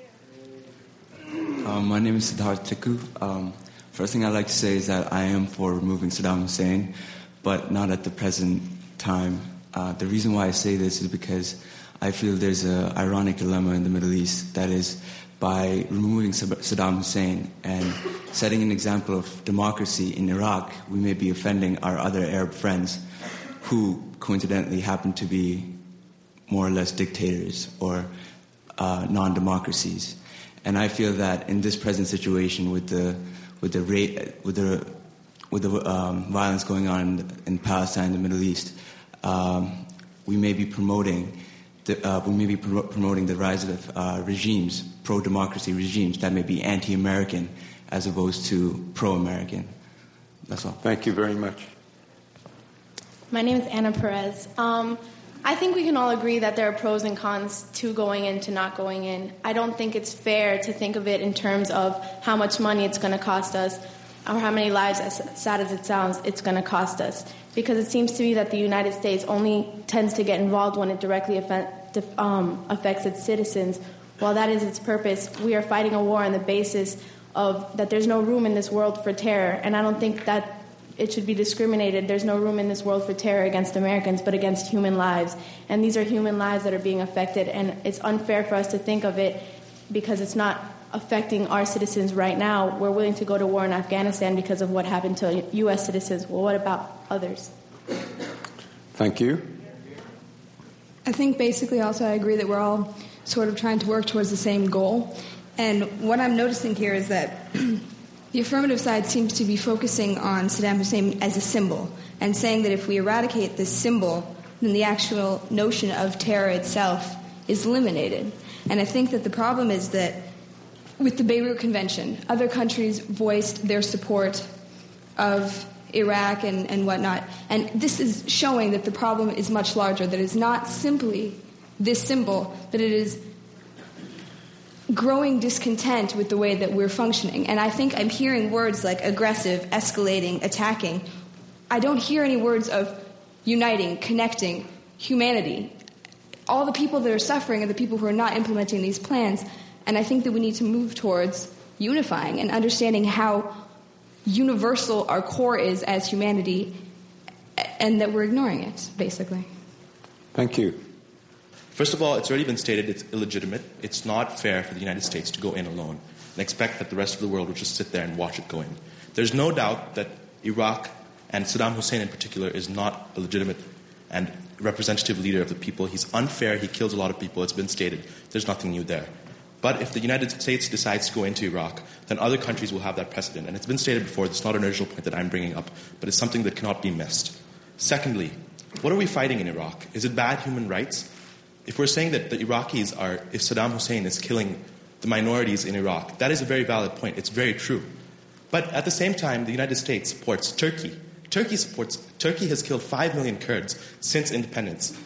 Um, my name is Siddharth Tikku. Um, first thing I'd like to say is that I am for removing Saddam Hussein, but not at the present time. Uh, the reason why I say this is because I feel there's an ironic dilemma in the Middle East. That is, by removing Saddam Hussein and setting an example of democracy in Iraq, we may be offending our other Arab friends who coincidentally happen to be more or less dictators or uh, non-democracies. And I feel that in this present situation, with the with the rate, with the with the um, violence going on in, in Palestine, the Middle East, um, we may be promoting the, uh, we may be pro- promoting the rise of uh, regimes, pro-democracy regimes that may be anti-American as opposed to pro-American. That's all. Thank you very much. My name is Anna Perez. Um, I think we can all agree that there are pros and cons to going in, to not going in. I don't think it's fair to think of it in terms of how much money it's going to cost us or how many lives, as sad as it sounds, it's going to cost us. Because it seems to me that the United States only tends to get involved when it directly affect, um, affects its citizens. While that is its purpose, we are fighting a war on the basis of that there's no room in this world for terror. And I don't think that it should be discriminated. There's no room in this world for terror against Americans, but against human lives. And these are human lives that are being affected. And it's unfair for us to think of it because it's not affecting our citizens right now. We're willing to go to war in Afghanistan because of what happened to U S citizens. Well, what about others? Thank you. I think basically also I agree that we're all sort of trying to work towards the same goal. And what I'm noticing here is that the affirmative side seems to be focusing on Saddam Hussein as a symbol and saying that if we eradicate this symbol, then the actual notion of terror itself is eliminated. And I think that the problem is that with the Beirut Convention, other countries voiced their support of Iraq and, and whatnot. And this is showing that the problem is much larger, that it's not simply this symbol, that it is growing discontent with the way that we're functioning. And I think I'm hearing words like aggressive, escalating, attacking. I don't hear any words of uniting, connecting, humanity. All the people that are suffering are the people who are not implementing these plans. And I think that we need to move towards unifying and understanding how universal our core is as humanity and that we're ignoring it, basically. Thank you. First of all, it's already been stated it's illegitimate. It's not fair for the United States to go in alone and expect that the rest of the world will just sit there and watch it go in. There's no doubt that Iraq and Saddam Hussein in particular is not a legitimate and representative leader of the people. He's unfair. He kills a lot of people. It's been stated. There's nothing new there. But if the United States decides to go into Iraq, then other countries will have that precedent. And it's been stated before. It's not an original point that I'm bringing up, but it's something that cannot be missed. Secondly, what are we fighting in Iraq? Is it bad human rights? If we're saying that the Iraqis are, if Saddam Hussein is killing the minorities in Iraq, that is a very valid point. It's very true. But at the same time, the United States supports Turkey. Turkey supports, Turkey has killed five million Kurds since independence.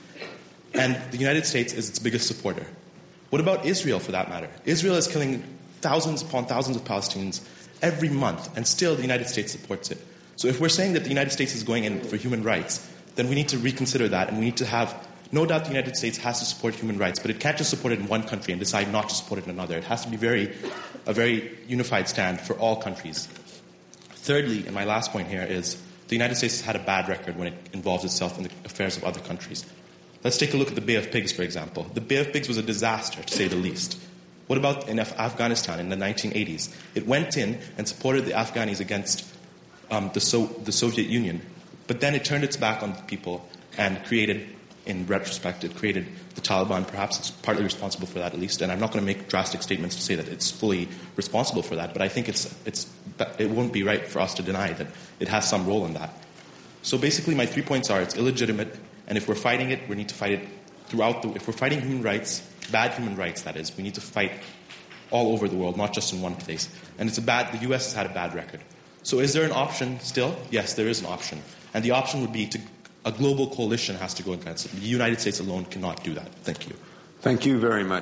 And the United States is its biggest supporter. What about Israel, for that matter? Israel is killing thousands upon thousands of Palestinians every month, and still the United States supports it. So if we're saying that the United States is going in for human rights, then we need to reconsider that, and we need to have, no doubt the United States has to support human rights, but it can't just support it in one country and decide not to support it in another. It has to be very, a very unified stand for all countries. Thirdly, and my last point here, is the United States has had a bad record when it involves itself in the affairs of other countries. Let's take a look at the Bay of Pigs, for example. The Bay of Pigs was a disaster, to say the least. What about in Af- Afghanistan in the nineteen eighties? It went in and supported the Afghanis against um, the, so- the Soviet Union, but then it turned its back on the people and created, in retrospect, it created the Taliban. Perhaps it's partly responsible for that, at least. And I'm not going to make drastic statements to say that it's fully responsible for that, but I think it's it's it won't be right for us to deny that it has some role in that. So basically, my three points are: it's illegitimate. And if we're fighting it, we need to fight it throughout the... If we're fighting human rights, bad human rights, that is, we need to fight all over the world, not just in one place. And it's a bad... The U S has had a bad record. So is there an option still? Yes, there is an option. And the option would be to... A global coalition has to go against it. The United States alone cannot do that. Thank you. Thank you very much.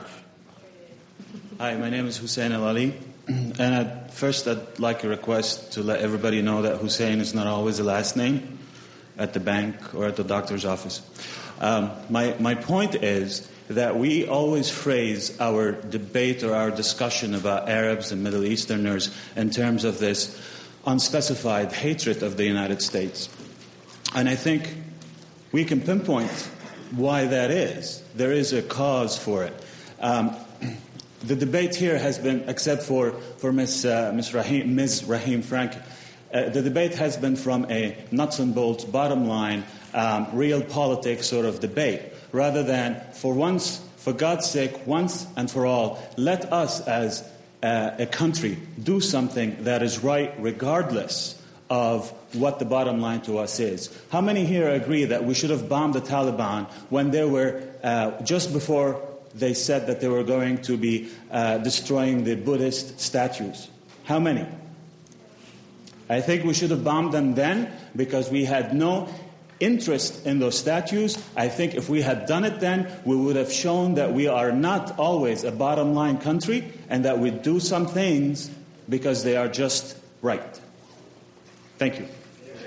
Hi, my name is Hussein El Ali. And at first, I'd like a request to let everybody know that Hussein is not always the last name at the bank or at the doctor's office. Um, my, my point is that we always phrase our debate or our discussion about Arabs and Middle Easterners in terms of this unspecified hatred of the United States. And I think we can pinpoint why that is. There is a cause for it. Um, the debate here has been, except for, for Miz Uh, Miz Rahim, Miz Rahim Frank, Uh, the debate has been from a nuts and bolts, bottom line, um, real politics sort of debate, rather than, for once, for God's sake, once and for all, let us as uh, a country do something that is right regardless of what the bottom line to us is. How many here agree that we should have bombed the Taliban when they were, uh, just before they said that they were going to be uh, destroying the Buddhist statues? How many? I think we should have bombed them then because we had no interest in those statues. I think if we had done it then, we would have shown that we are not always a bottom line country and that we do some things because they are just right. Thank you.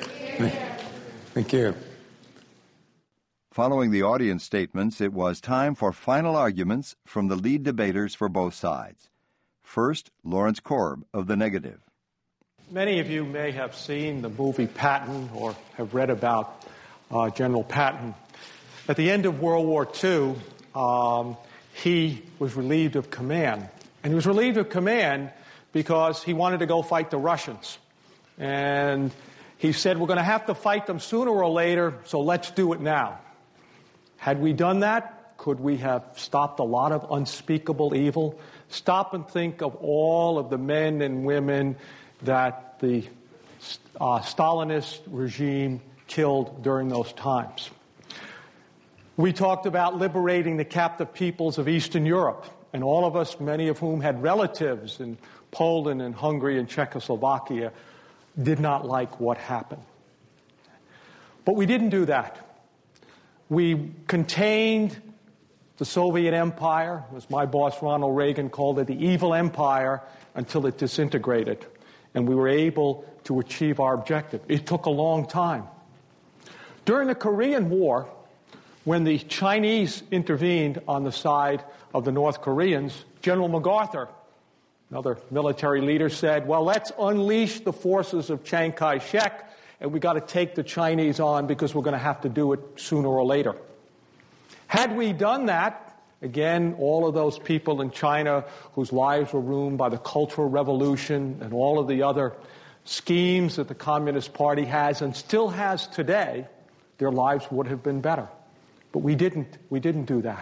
Thank you. Following the audience statements, it was time for final arguments from the lead debaters for both sides. First, Lawrence Korb of the Negative. Many of you may have seen the movie Patton or have read about uh, General Patton. At the end of World War Two, um, he was relieved of command. And he was relieved of command because he wanted to go fight the Russians. And he said, we're going to have to fight them sooner or later, so let's do it now. Had we done that, could we have stopped a lot of unspeakable evil? Stop and think of all of the men and women that the uh, Stalinist regime killed during those times. We talked about liberating the captive peoples of Eastern Europe, and all of us, many of whom had relatives in Poland and Hungary and Czechoslovakia, did not like what happened. But we didn't do that. We contained the Soviet Empire, as my boss Ronald Reagan called it, the evil empire, until it disintegrated. And we were able to achieve our objective. It took a long time. During the Korean War, when the Chinese intervened on the side of the North Koreans, General MacArthur, another military leader, said, well, let's unleash the forces of Chiang Kai-shek, and we've got to take the Chinese on because we're going to have to do it sooner or later. Had we done that, again, all of those people in China whose lives were ruined by the Cultural Revolution and all of the other schemes that the Communist Party has and still has today, their lives would have been better. But we didn't, we didn't do that.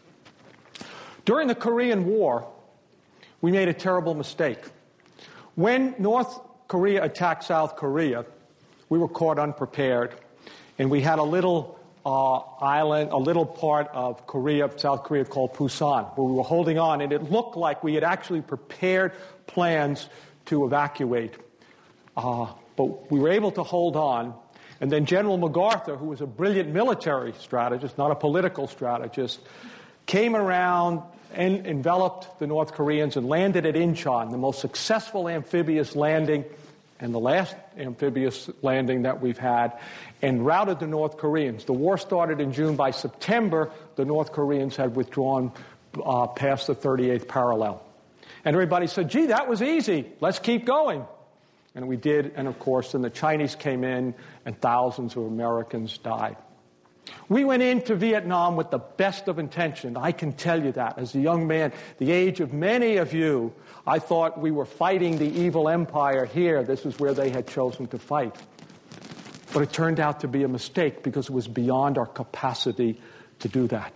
During the Korean War, we made a terrible mistake. When North Korea attacked South Korea, we were caught unprepared, and we had a little uh, island, a little part of Korea, South Korea, called Pusan, where we were holding on, and it looked like we had actually prepared plans to evacuate. Uh, but we were able to hold on, and then General MacArthur, who was a brilliant military strategist, not a political strategist, came around and enveloped the North Koreans and landed at Incheon, the most successful amphibious landing and the last amphibious landing that we've had, and routed the North Koreans. The war started in June. By September, the North Koreans had withdrawn uh, past the thirty-eighth parallel. And everybody said, gee, that was easy. Let's keep going. And we did, and of course, then the Chinese came in, and thousands of Americans died. We went into Vietnam with the best of intention. I can tell you that. As a young man, the age of many of you, I thought we were fighting the evil empire here. This is where they had chosen to fight. But it turned out to be a mistake because it was beyond our capacity to do that.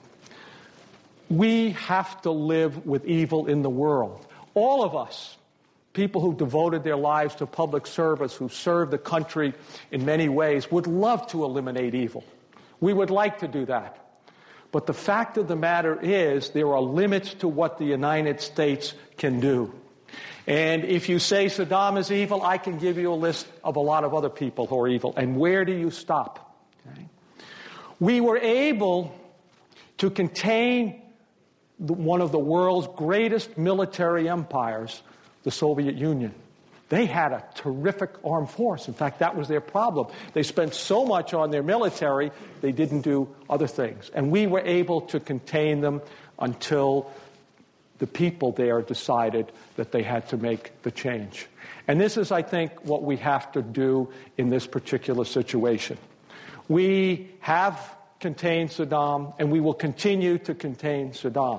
We have to live with evil in the world. All of us, people who devoted their lives to public service, who served the country in many ways, would love to eliminate evil. We would like to do that. But the fact of the matter is there are limits to what the United States can do. And if you say Saddam is evil, I can give you a list of a lot of other people who are evil. And where do you stop? Okay. We were able to contain the, one of the world's greatest military empires, the Soviet Union. They had a terrific armed force. In fact, that was their problem. They spent so much on their military, they didn't do other things. And we were able to contain them until the people there decided that they had to make the change. And this is, I think, what we have to do in this particular situation. We have contained Saddam, and we will continue to contain Saddam.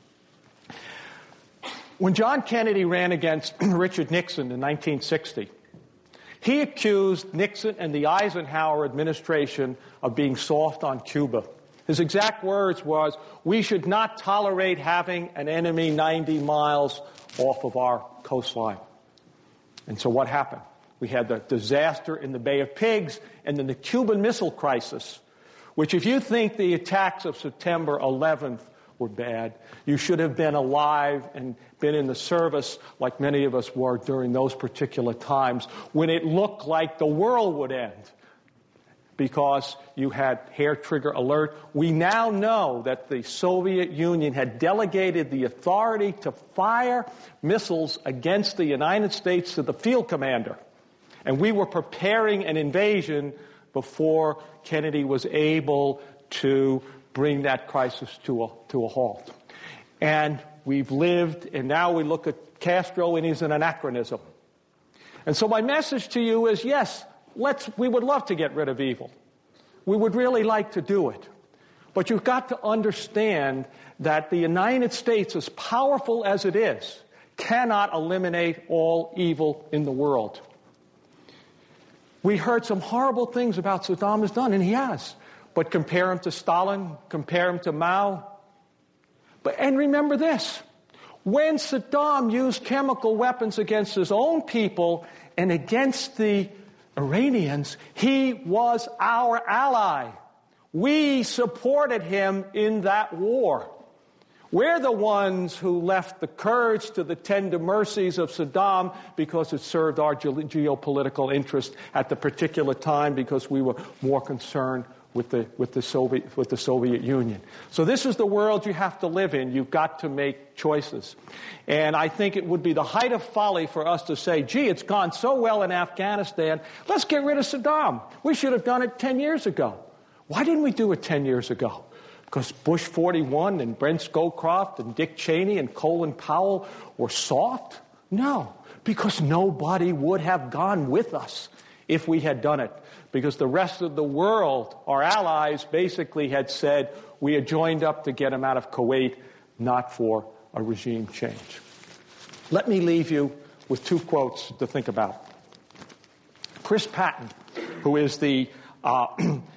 When John Kennedy ran against Richard Nixon in nineteen sixty, he accused Nixon and the Eisenhower administration of being soft on Cuba. His exact words was, we should not tolerate having an enemy ninety miles off of our coastline. And so what happened? We had the disaster in the Bay of Pigs and then the Cuban Missile Crisis, which if you think the attacks of September eleventh were bad, you should have been alive and been in the service like many of us were during those particular times when it looked like the world would end. because you had hair trigger alert. We now know that the Soviet Union had delegated the authority to fire missiles against the United States to the field commander. And we were preparing an invasion before Kennedy was able to bring that crisis to a, to a halt. And we've lived, and now we look at Castro, and he's an anachronism. And so my message to you is, yes, let's, we would love to get rid of evil. We would really like to do it. But you've got to understand that the United States, as powerful as it is, cannot eliminate all evil in the world. We heard some horrible things about Saddam has done, and he has. But compare him to Stalin, compare him to Mao. But, and remember this, when Saddam used chemical weapons against his own people and against the Iranians, he was our ally. We supported him in that war. We're the ones who left the Kurds to the tender mercies of Saddam because it served our ge- geopolitical interest at the particular time, because we were more concerned with the, with the Soviet, with the Soviet Union. So this is the world you have to live in. You've got to make choices. And I think it would be the height of folly for us to say, gee, it's gone so well in Afghanistan, let's get rid of Saddam. We should have done it ten years ago. Why didn't we do it ten years ago? Because Bush forty-one and Brent Scowcroft and Dick Cheney and Colin Powell were soft? No, because nobody would have gone with us if we had done it. Because the rest of the world, our allies, basically had said we had joined up to get him out of Kuwait, not for a regime change. Let me leave you with two quotes to think about. Chris Patton, who is the uh,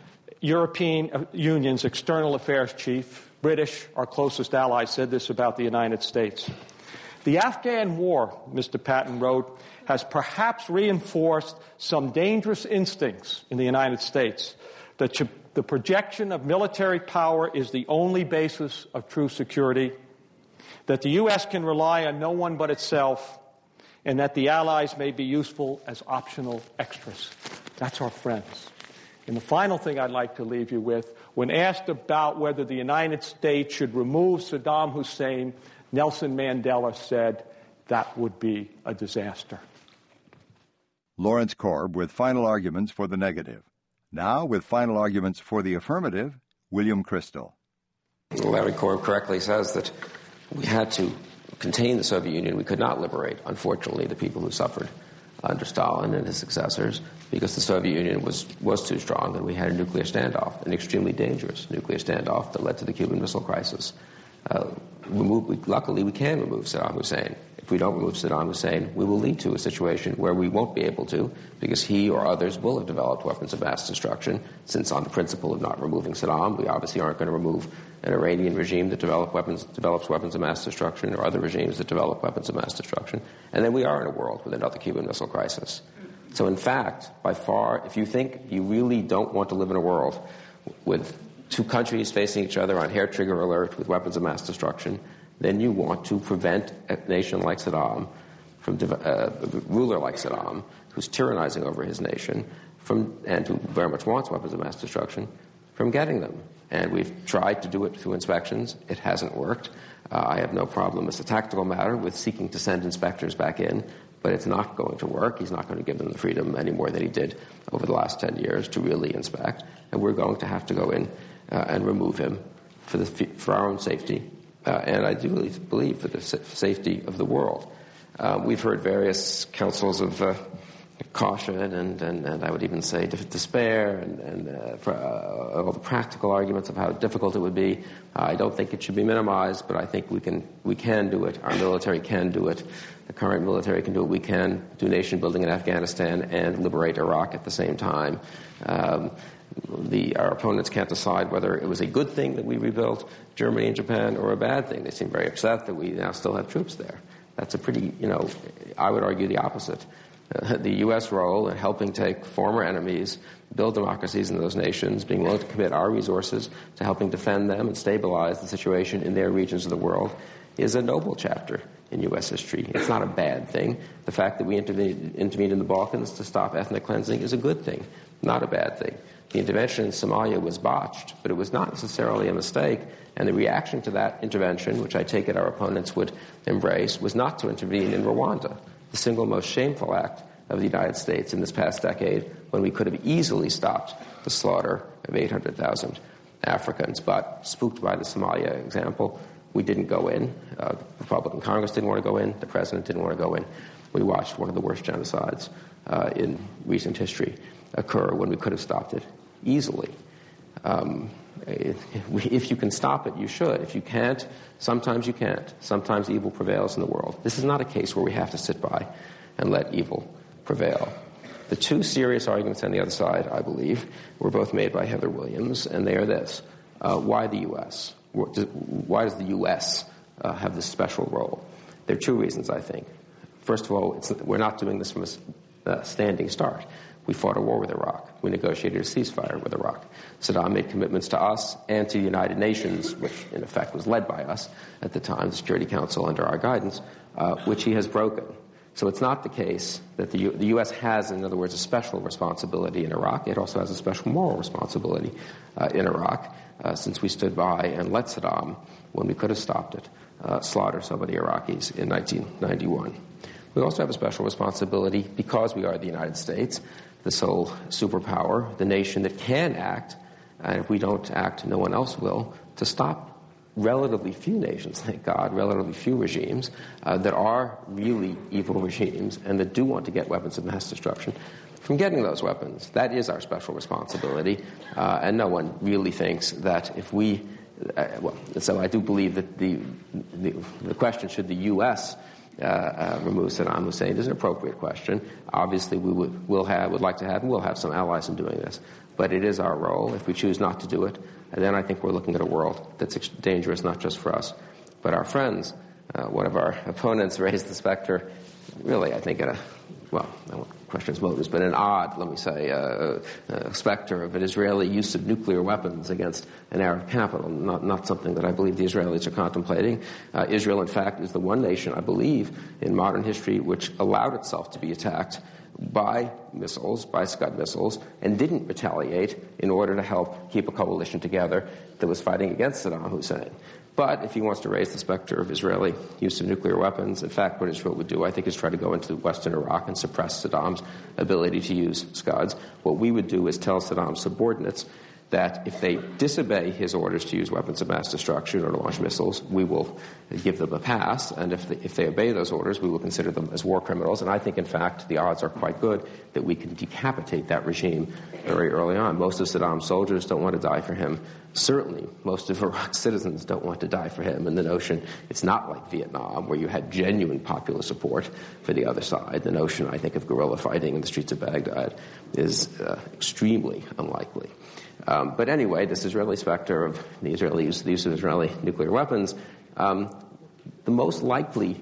European Union's external affairs chief, British, our closest ally, said this about the United States. The Afghan war, Mister Patton wrote, has perhaps reinforced some dangerous instincts in the United States. The, ch- the projection of military power is the only basis of true security, that the U S can rely on no one but itself, and that the allies may be useful as optional extras. That's our friends. And the final thing I'd like to leave you with, when asked about whether the United States should remove Saddam Hussein, Nelson Mandela said that would be a disaster. Lawrence Korb with final arguments for the negative. Now, with final arguments for the affirmative, William Crystal. Larry Korb correctly says that we had to contain the Soviet Union. We could not liberate, unfortunately, the people who suffered under Stalin and his successors, because the Soviet Union was, was too strong, and we had a nuclear standoff, an extremely dangerous nuclear standoff that led to the Cuban Missile Crisis. Uh, remove, we, luckily, we can remove Saddam Hussein. If we don't remove Saddam Hussein, we will lead to a situation where we won't be able to, because he or others will have developed weapons of mass destruction, since on the principle of not removing Saddam, we obviously aren't going to remove an Iranian regime that develop weapons, develops weapons of mass destruction, or other regimes that develop weapons of mass destruction. And then we are in a world with another Cuban Missile Crisis. So in fact, by far, if you think you really don't want to live in a world with two countries facing each other on hair-trigger alert with weapons of mass destruction, then you want to prevent a nation like Saddam, from uh, a ruler like Saddam, who's tyrannizing over his nation, from and who very much wants weapons of mass destruction, from getting them. And we've tried to do it through inspections. It hasn't worked. Uh, I have no problem as a tactical matter with seeking to send inspectors back in, but it's not going to work. He's not going to give them the freedom any more than he did over the last ten years to really inspect. And we're going to have to go in uh, and remove him for, the, for our own safety. Uh, and I do really believe for the sa- safety of the world. Uh, we've heard various counsels of uh, caution and, and, and I would even say despair and, and uh, for, uh, all the practical arguments of how difficult it would be. Uh, I don't think it should be minimized, but I think we can we can do it. Our military can do it. The current military can do it. We can do nation building in Afghanistan and liberate Iraq at the same time. Um, The, our opponents can't decide whether it was a good thing that we rebuilt Germany and Japan or a bad thing. They seem very upset that we now still have troops there. That's a pretty, you know, I would argue the opposite. Uh, the U S role in helping take former enemies, build democracies in those nations, being willing to commit our resources to helping defend them and stabilize the situation in their regions of the world is a noble chapter in U S history. It's not a bad thing. The fact that we intervened, intervened in the Balkans to stop ethnic cleansing is a good thing, not a bad thing. The intervention in Somalia was botched, but it was not necessarily a mistake. And the reaction to that intervention, which I take it our opponents would embrace, was not to intervene in Rwanda, the single most shameful act of the United States in this past decade, when we could have easily stopped the slaughter of eight hundred thousand Africans. But spooked by the Somalia example, we didn't go in. Uh, the Republican Congress didn't want to go in. The President didn't want to go in. We watched one of the worst genocides uh, in recent history occur when we could have stopped it easily. Um, if you can stop it, you should. If you can't, sometimes you can't. Sometimes evil prevails in the world. This is not a case where we have to sit by and let evil prevail. The two serious arguments on the other side, I believe, were both made by Heather Williams, and they are this. Uh, why the U S? Why does the U S uh, have this special role? There are two reasons, I think. First of all, it's, we're not doing this from a uh, standing start. We fought a war with Iraq. We negotiated a ceasefire with Iraq. Saddam made commitments to us and to the United Nations, which in effect was led by us at the time, the Security Council under our guidance, uh, which he has broken. So it's not the case that the, U- the U S has, in other words, a special responsibility in Iraq. It also has a special moral responsibility uh, in Iraq, uh, since we stood by and let Saddam, when we could have stopped it, uh, slaughter so many Iraqis in nineteen ninety-one. We also have a special responsibility because we are the United States, the sole superpower, the nation that can act, and if we don't act, no one else will, to stop relatively few nations, thank God, relatively few regimes uh, that are really evil regimes and that do want to get weapons of mass destruction from getting those weapons. That is our special responsibility, uh, and no one really thinks that if we, uh, well, so I do believe that the, the, the question, should the U S Uh, uh, remove Saddam Hussein, is an appropriate question. Obviously, we would, will have, would like to have, and we'll have some allies in doing this. But it is our role. If we choose not to do it, and then I think we're looking at a world that's ex- dangerous not just for us, but our friends. Uh, one of our opponents raised the specter, really, I think, at a, well, I won't question his motives, but an odd, let me say, uh, uh, specter of an Israeli use of nuclear weapons against an Arab capital, not, not something that I believe the Israelis are contemplating. Uh, Israel, in fact, is the one nation, I believe, in modern history which allowed itself to be attacked by missiles, by Scud missiles, and didn't retaliate in order to help keep a coalition together that was fighting against Saddam Hussein. But if he wants to raise the specter of Israeli use of nuclear weapons, in fact, what Israel would do, I think, is try to go into western Iraq and suppress Saddam's ability to use Scuds. What we would do is tell Saddam's subordinates that if they disobey his orders to use weapons of mass destruction or to launch missiles, we will give them a pass. And if they, if they obey those orders, we will consider them as war criminals. And I think, in fact, the odds are quite good that we can decapitate that regime very early on. Most of Saddam's soldiers don't want to die for him. Certainly, most of Iraq's citizens don't want to die for him. And the notion, it's not like Vietnam, where you had genuine popular support for the other side. The notion, I think, of guerrilla fighting in the streets of Baghdad is uh, extremely unlikely. Um, but anyway, this Israeli specter of the Israeli use, the use of Israeli nuclear weapons, um, the most likely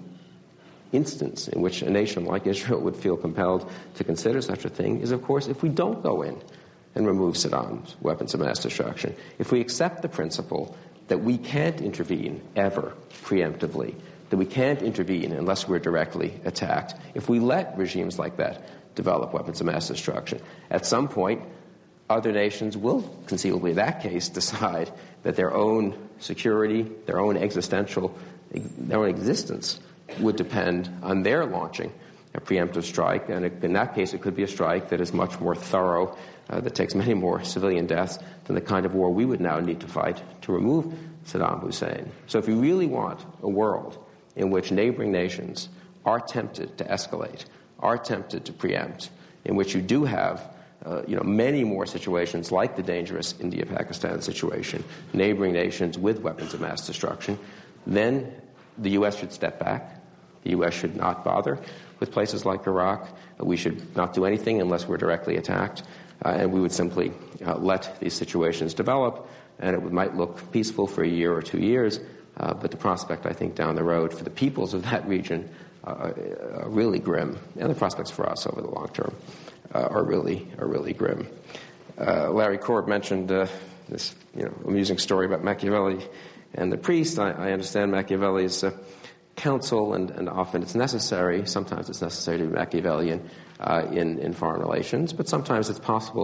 instance in which a nation like Israel would feel compelled to consider such a thing is, of course, if we don't go in and remove Saddam's weapons of mass destruction. If we accept the principle that we can't intervene ever preemptively, that we can't intervene unless we're directly attacked, if we let regimes like that develop weapons of mass destruction, at some point, other nations will conceivably, in that case, decide that their own security, their own existential, their own existence would depend on their launching a preemptive strike. And in that case, it could be a strike that is much more thorough, uh, that takes many more civilian deaths than the kind of war we would now need to fight to remove Saddam Hussein. So if we really want a world in which neighboring nations are tempted to escalate, are tempted to preempt, in which you do have Uh, you know, many more situations like the dangerous India-Pakistan situation, neighboring nations with weapons of mass destruction, then the U S should step back. The U S should not bother with places like Iraq. We should not do anything unless we're directly attacked, uh, and we would simply uh, let these situations develop, and it would, might look peaceful for a year or two years, uh, but the prospect, I think, down the road for the peoples of that region uh, are really grim, and the prospects for us over the long term Uh, are really are really grim. Uh, Larry Korb mentioned uh, this you know amusing story about Machiavelli and the priest. I, I understand Machiavelli's uh, counsel, and, and often it's necessary. Sometimes it's necessary to be Machiavellian uh, in in foreign relations, but sometimes it's possible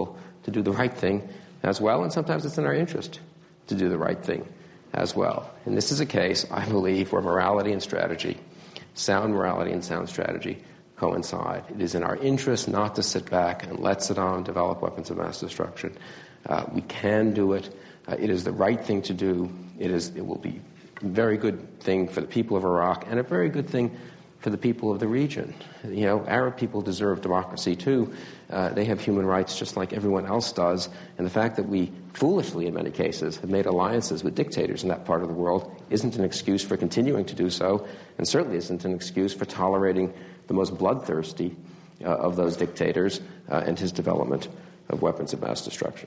to do the right thing as well, and sometimes it's in our interest to do the right thing as well. And this is a case, I believe, where morality and strategy, sound morality and sound strategy, coincide. It is in our interest not to sit back and let Saddam develop weapons of mass destruction. Uh, we can do it. Uh, it is the right thing to do. It is. It will be a very good thing for the people of Iraq and a very good thing for the people of the region. You know, Arab people deserve democracy too. Uh, they have human rights just like everyone else does. And the fact that we foolishly, in many cases, have made alliances with dictators in that part of the world isn't an excuse for continuing to do so, and certainly isn't an excuse for tolerating the most bloodthirsty uh, of those dictators uh, and his development of weapons of mass destruction.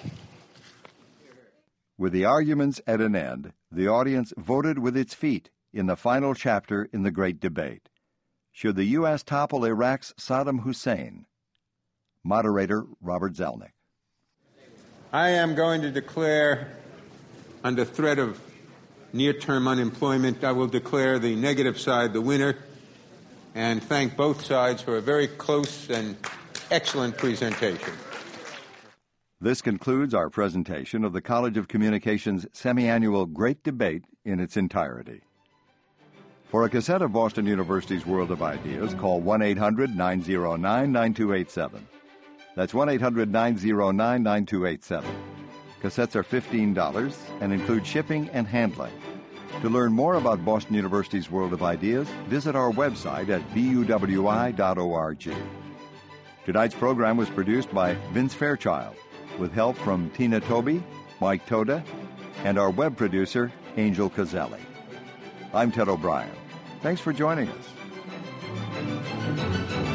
With the arguments at an end, the audience voted with its feet in the final chapter in the Great Debate. Should the U S topple Iraq's Saddam Hussein? Moderator Robert Zelnick. I am going to declare, under threat of near-term unemployment, I will declare the negative side the winner and thank both sides for a very close and excellent presentation. This concludes our presentation of the College of Communications semi-annual Great Debate in its entirety. For a cassette of Boston University's World of Ideas, call one eight hundred nine oh nine nine two eight seven. That's one eight hundred nine oh nine nine two eight seven. Cassettes are fifteen dollars and include shipping and handling. To learn more about Boston University's World of Ideas, visit our website at b u w i dot org. Tonight's program was produced by Vince Fairchild, with help from Tina Toby, Mike Toda, and our web producer, Angel Cazelli. I'm Ted O'Brien. Thanks for joining us.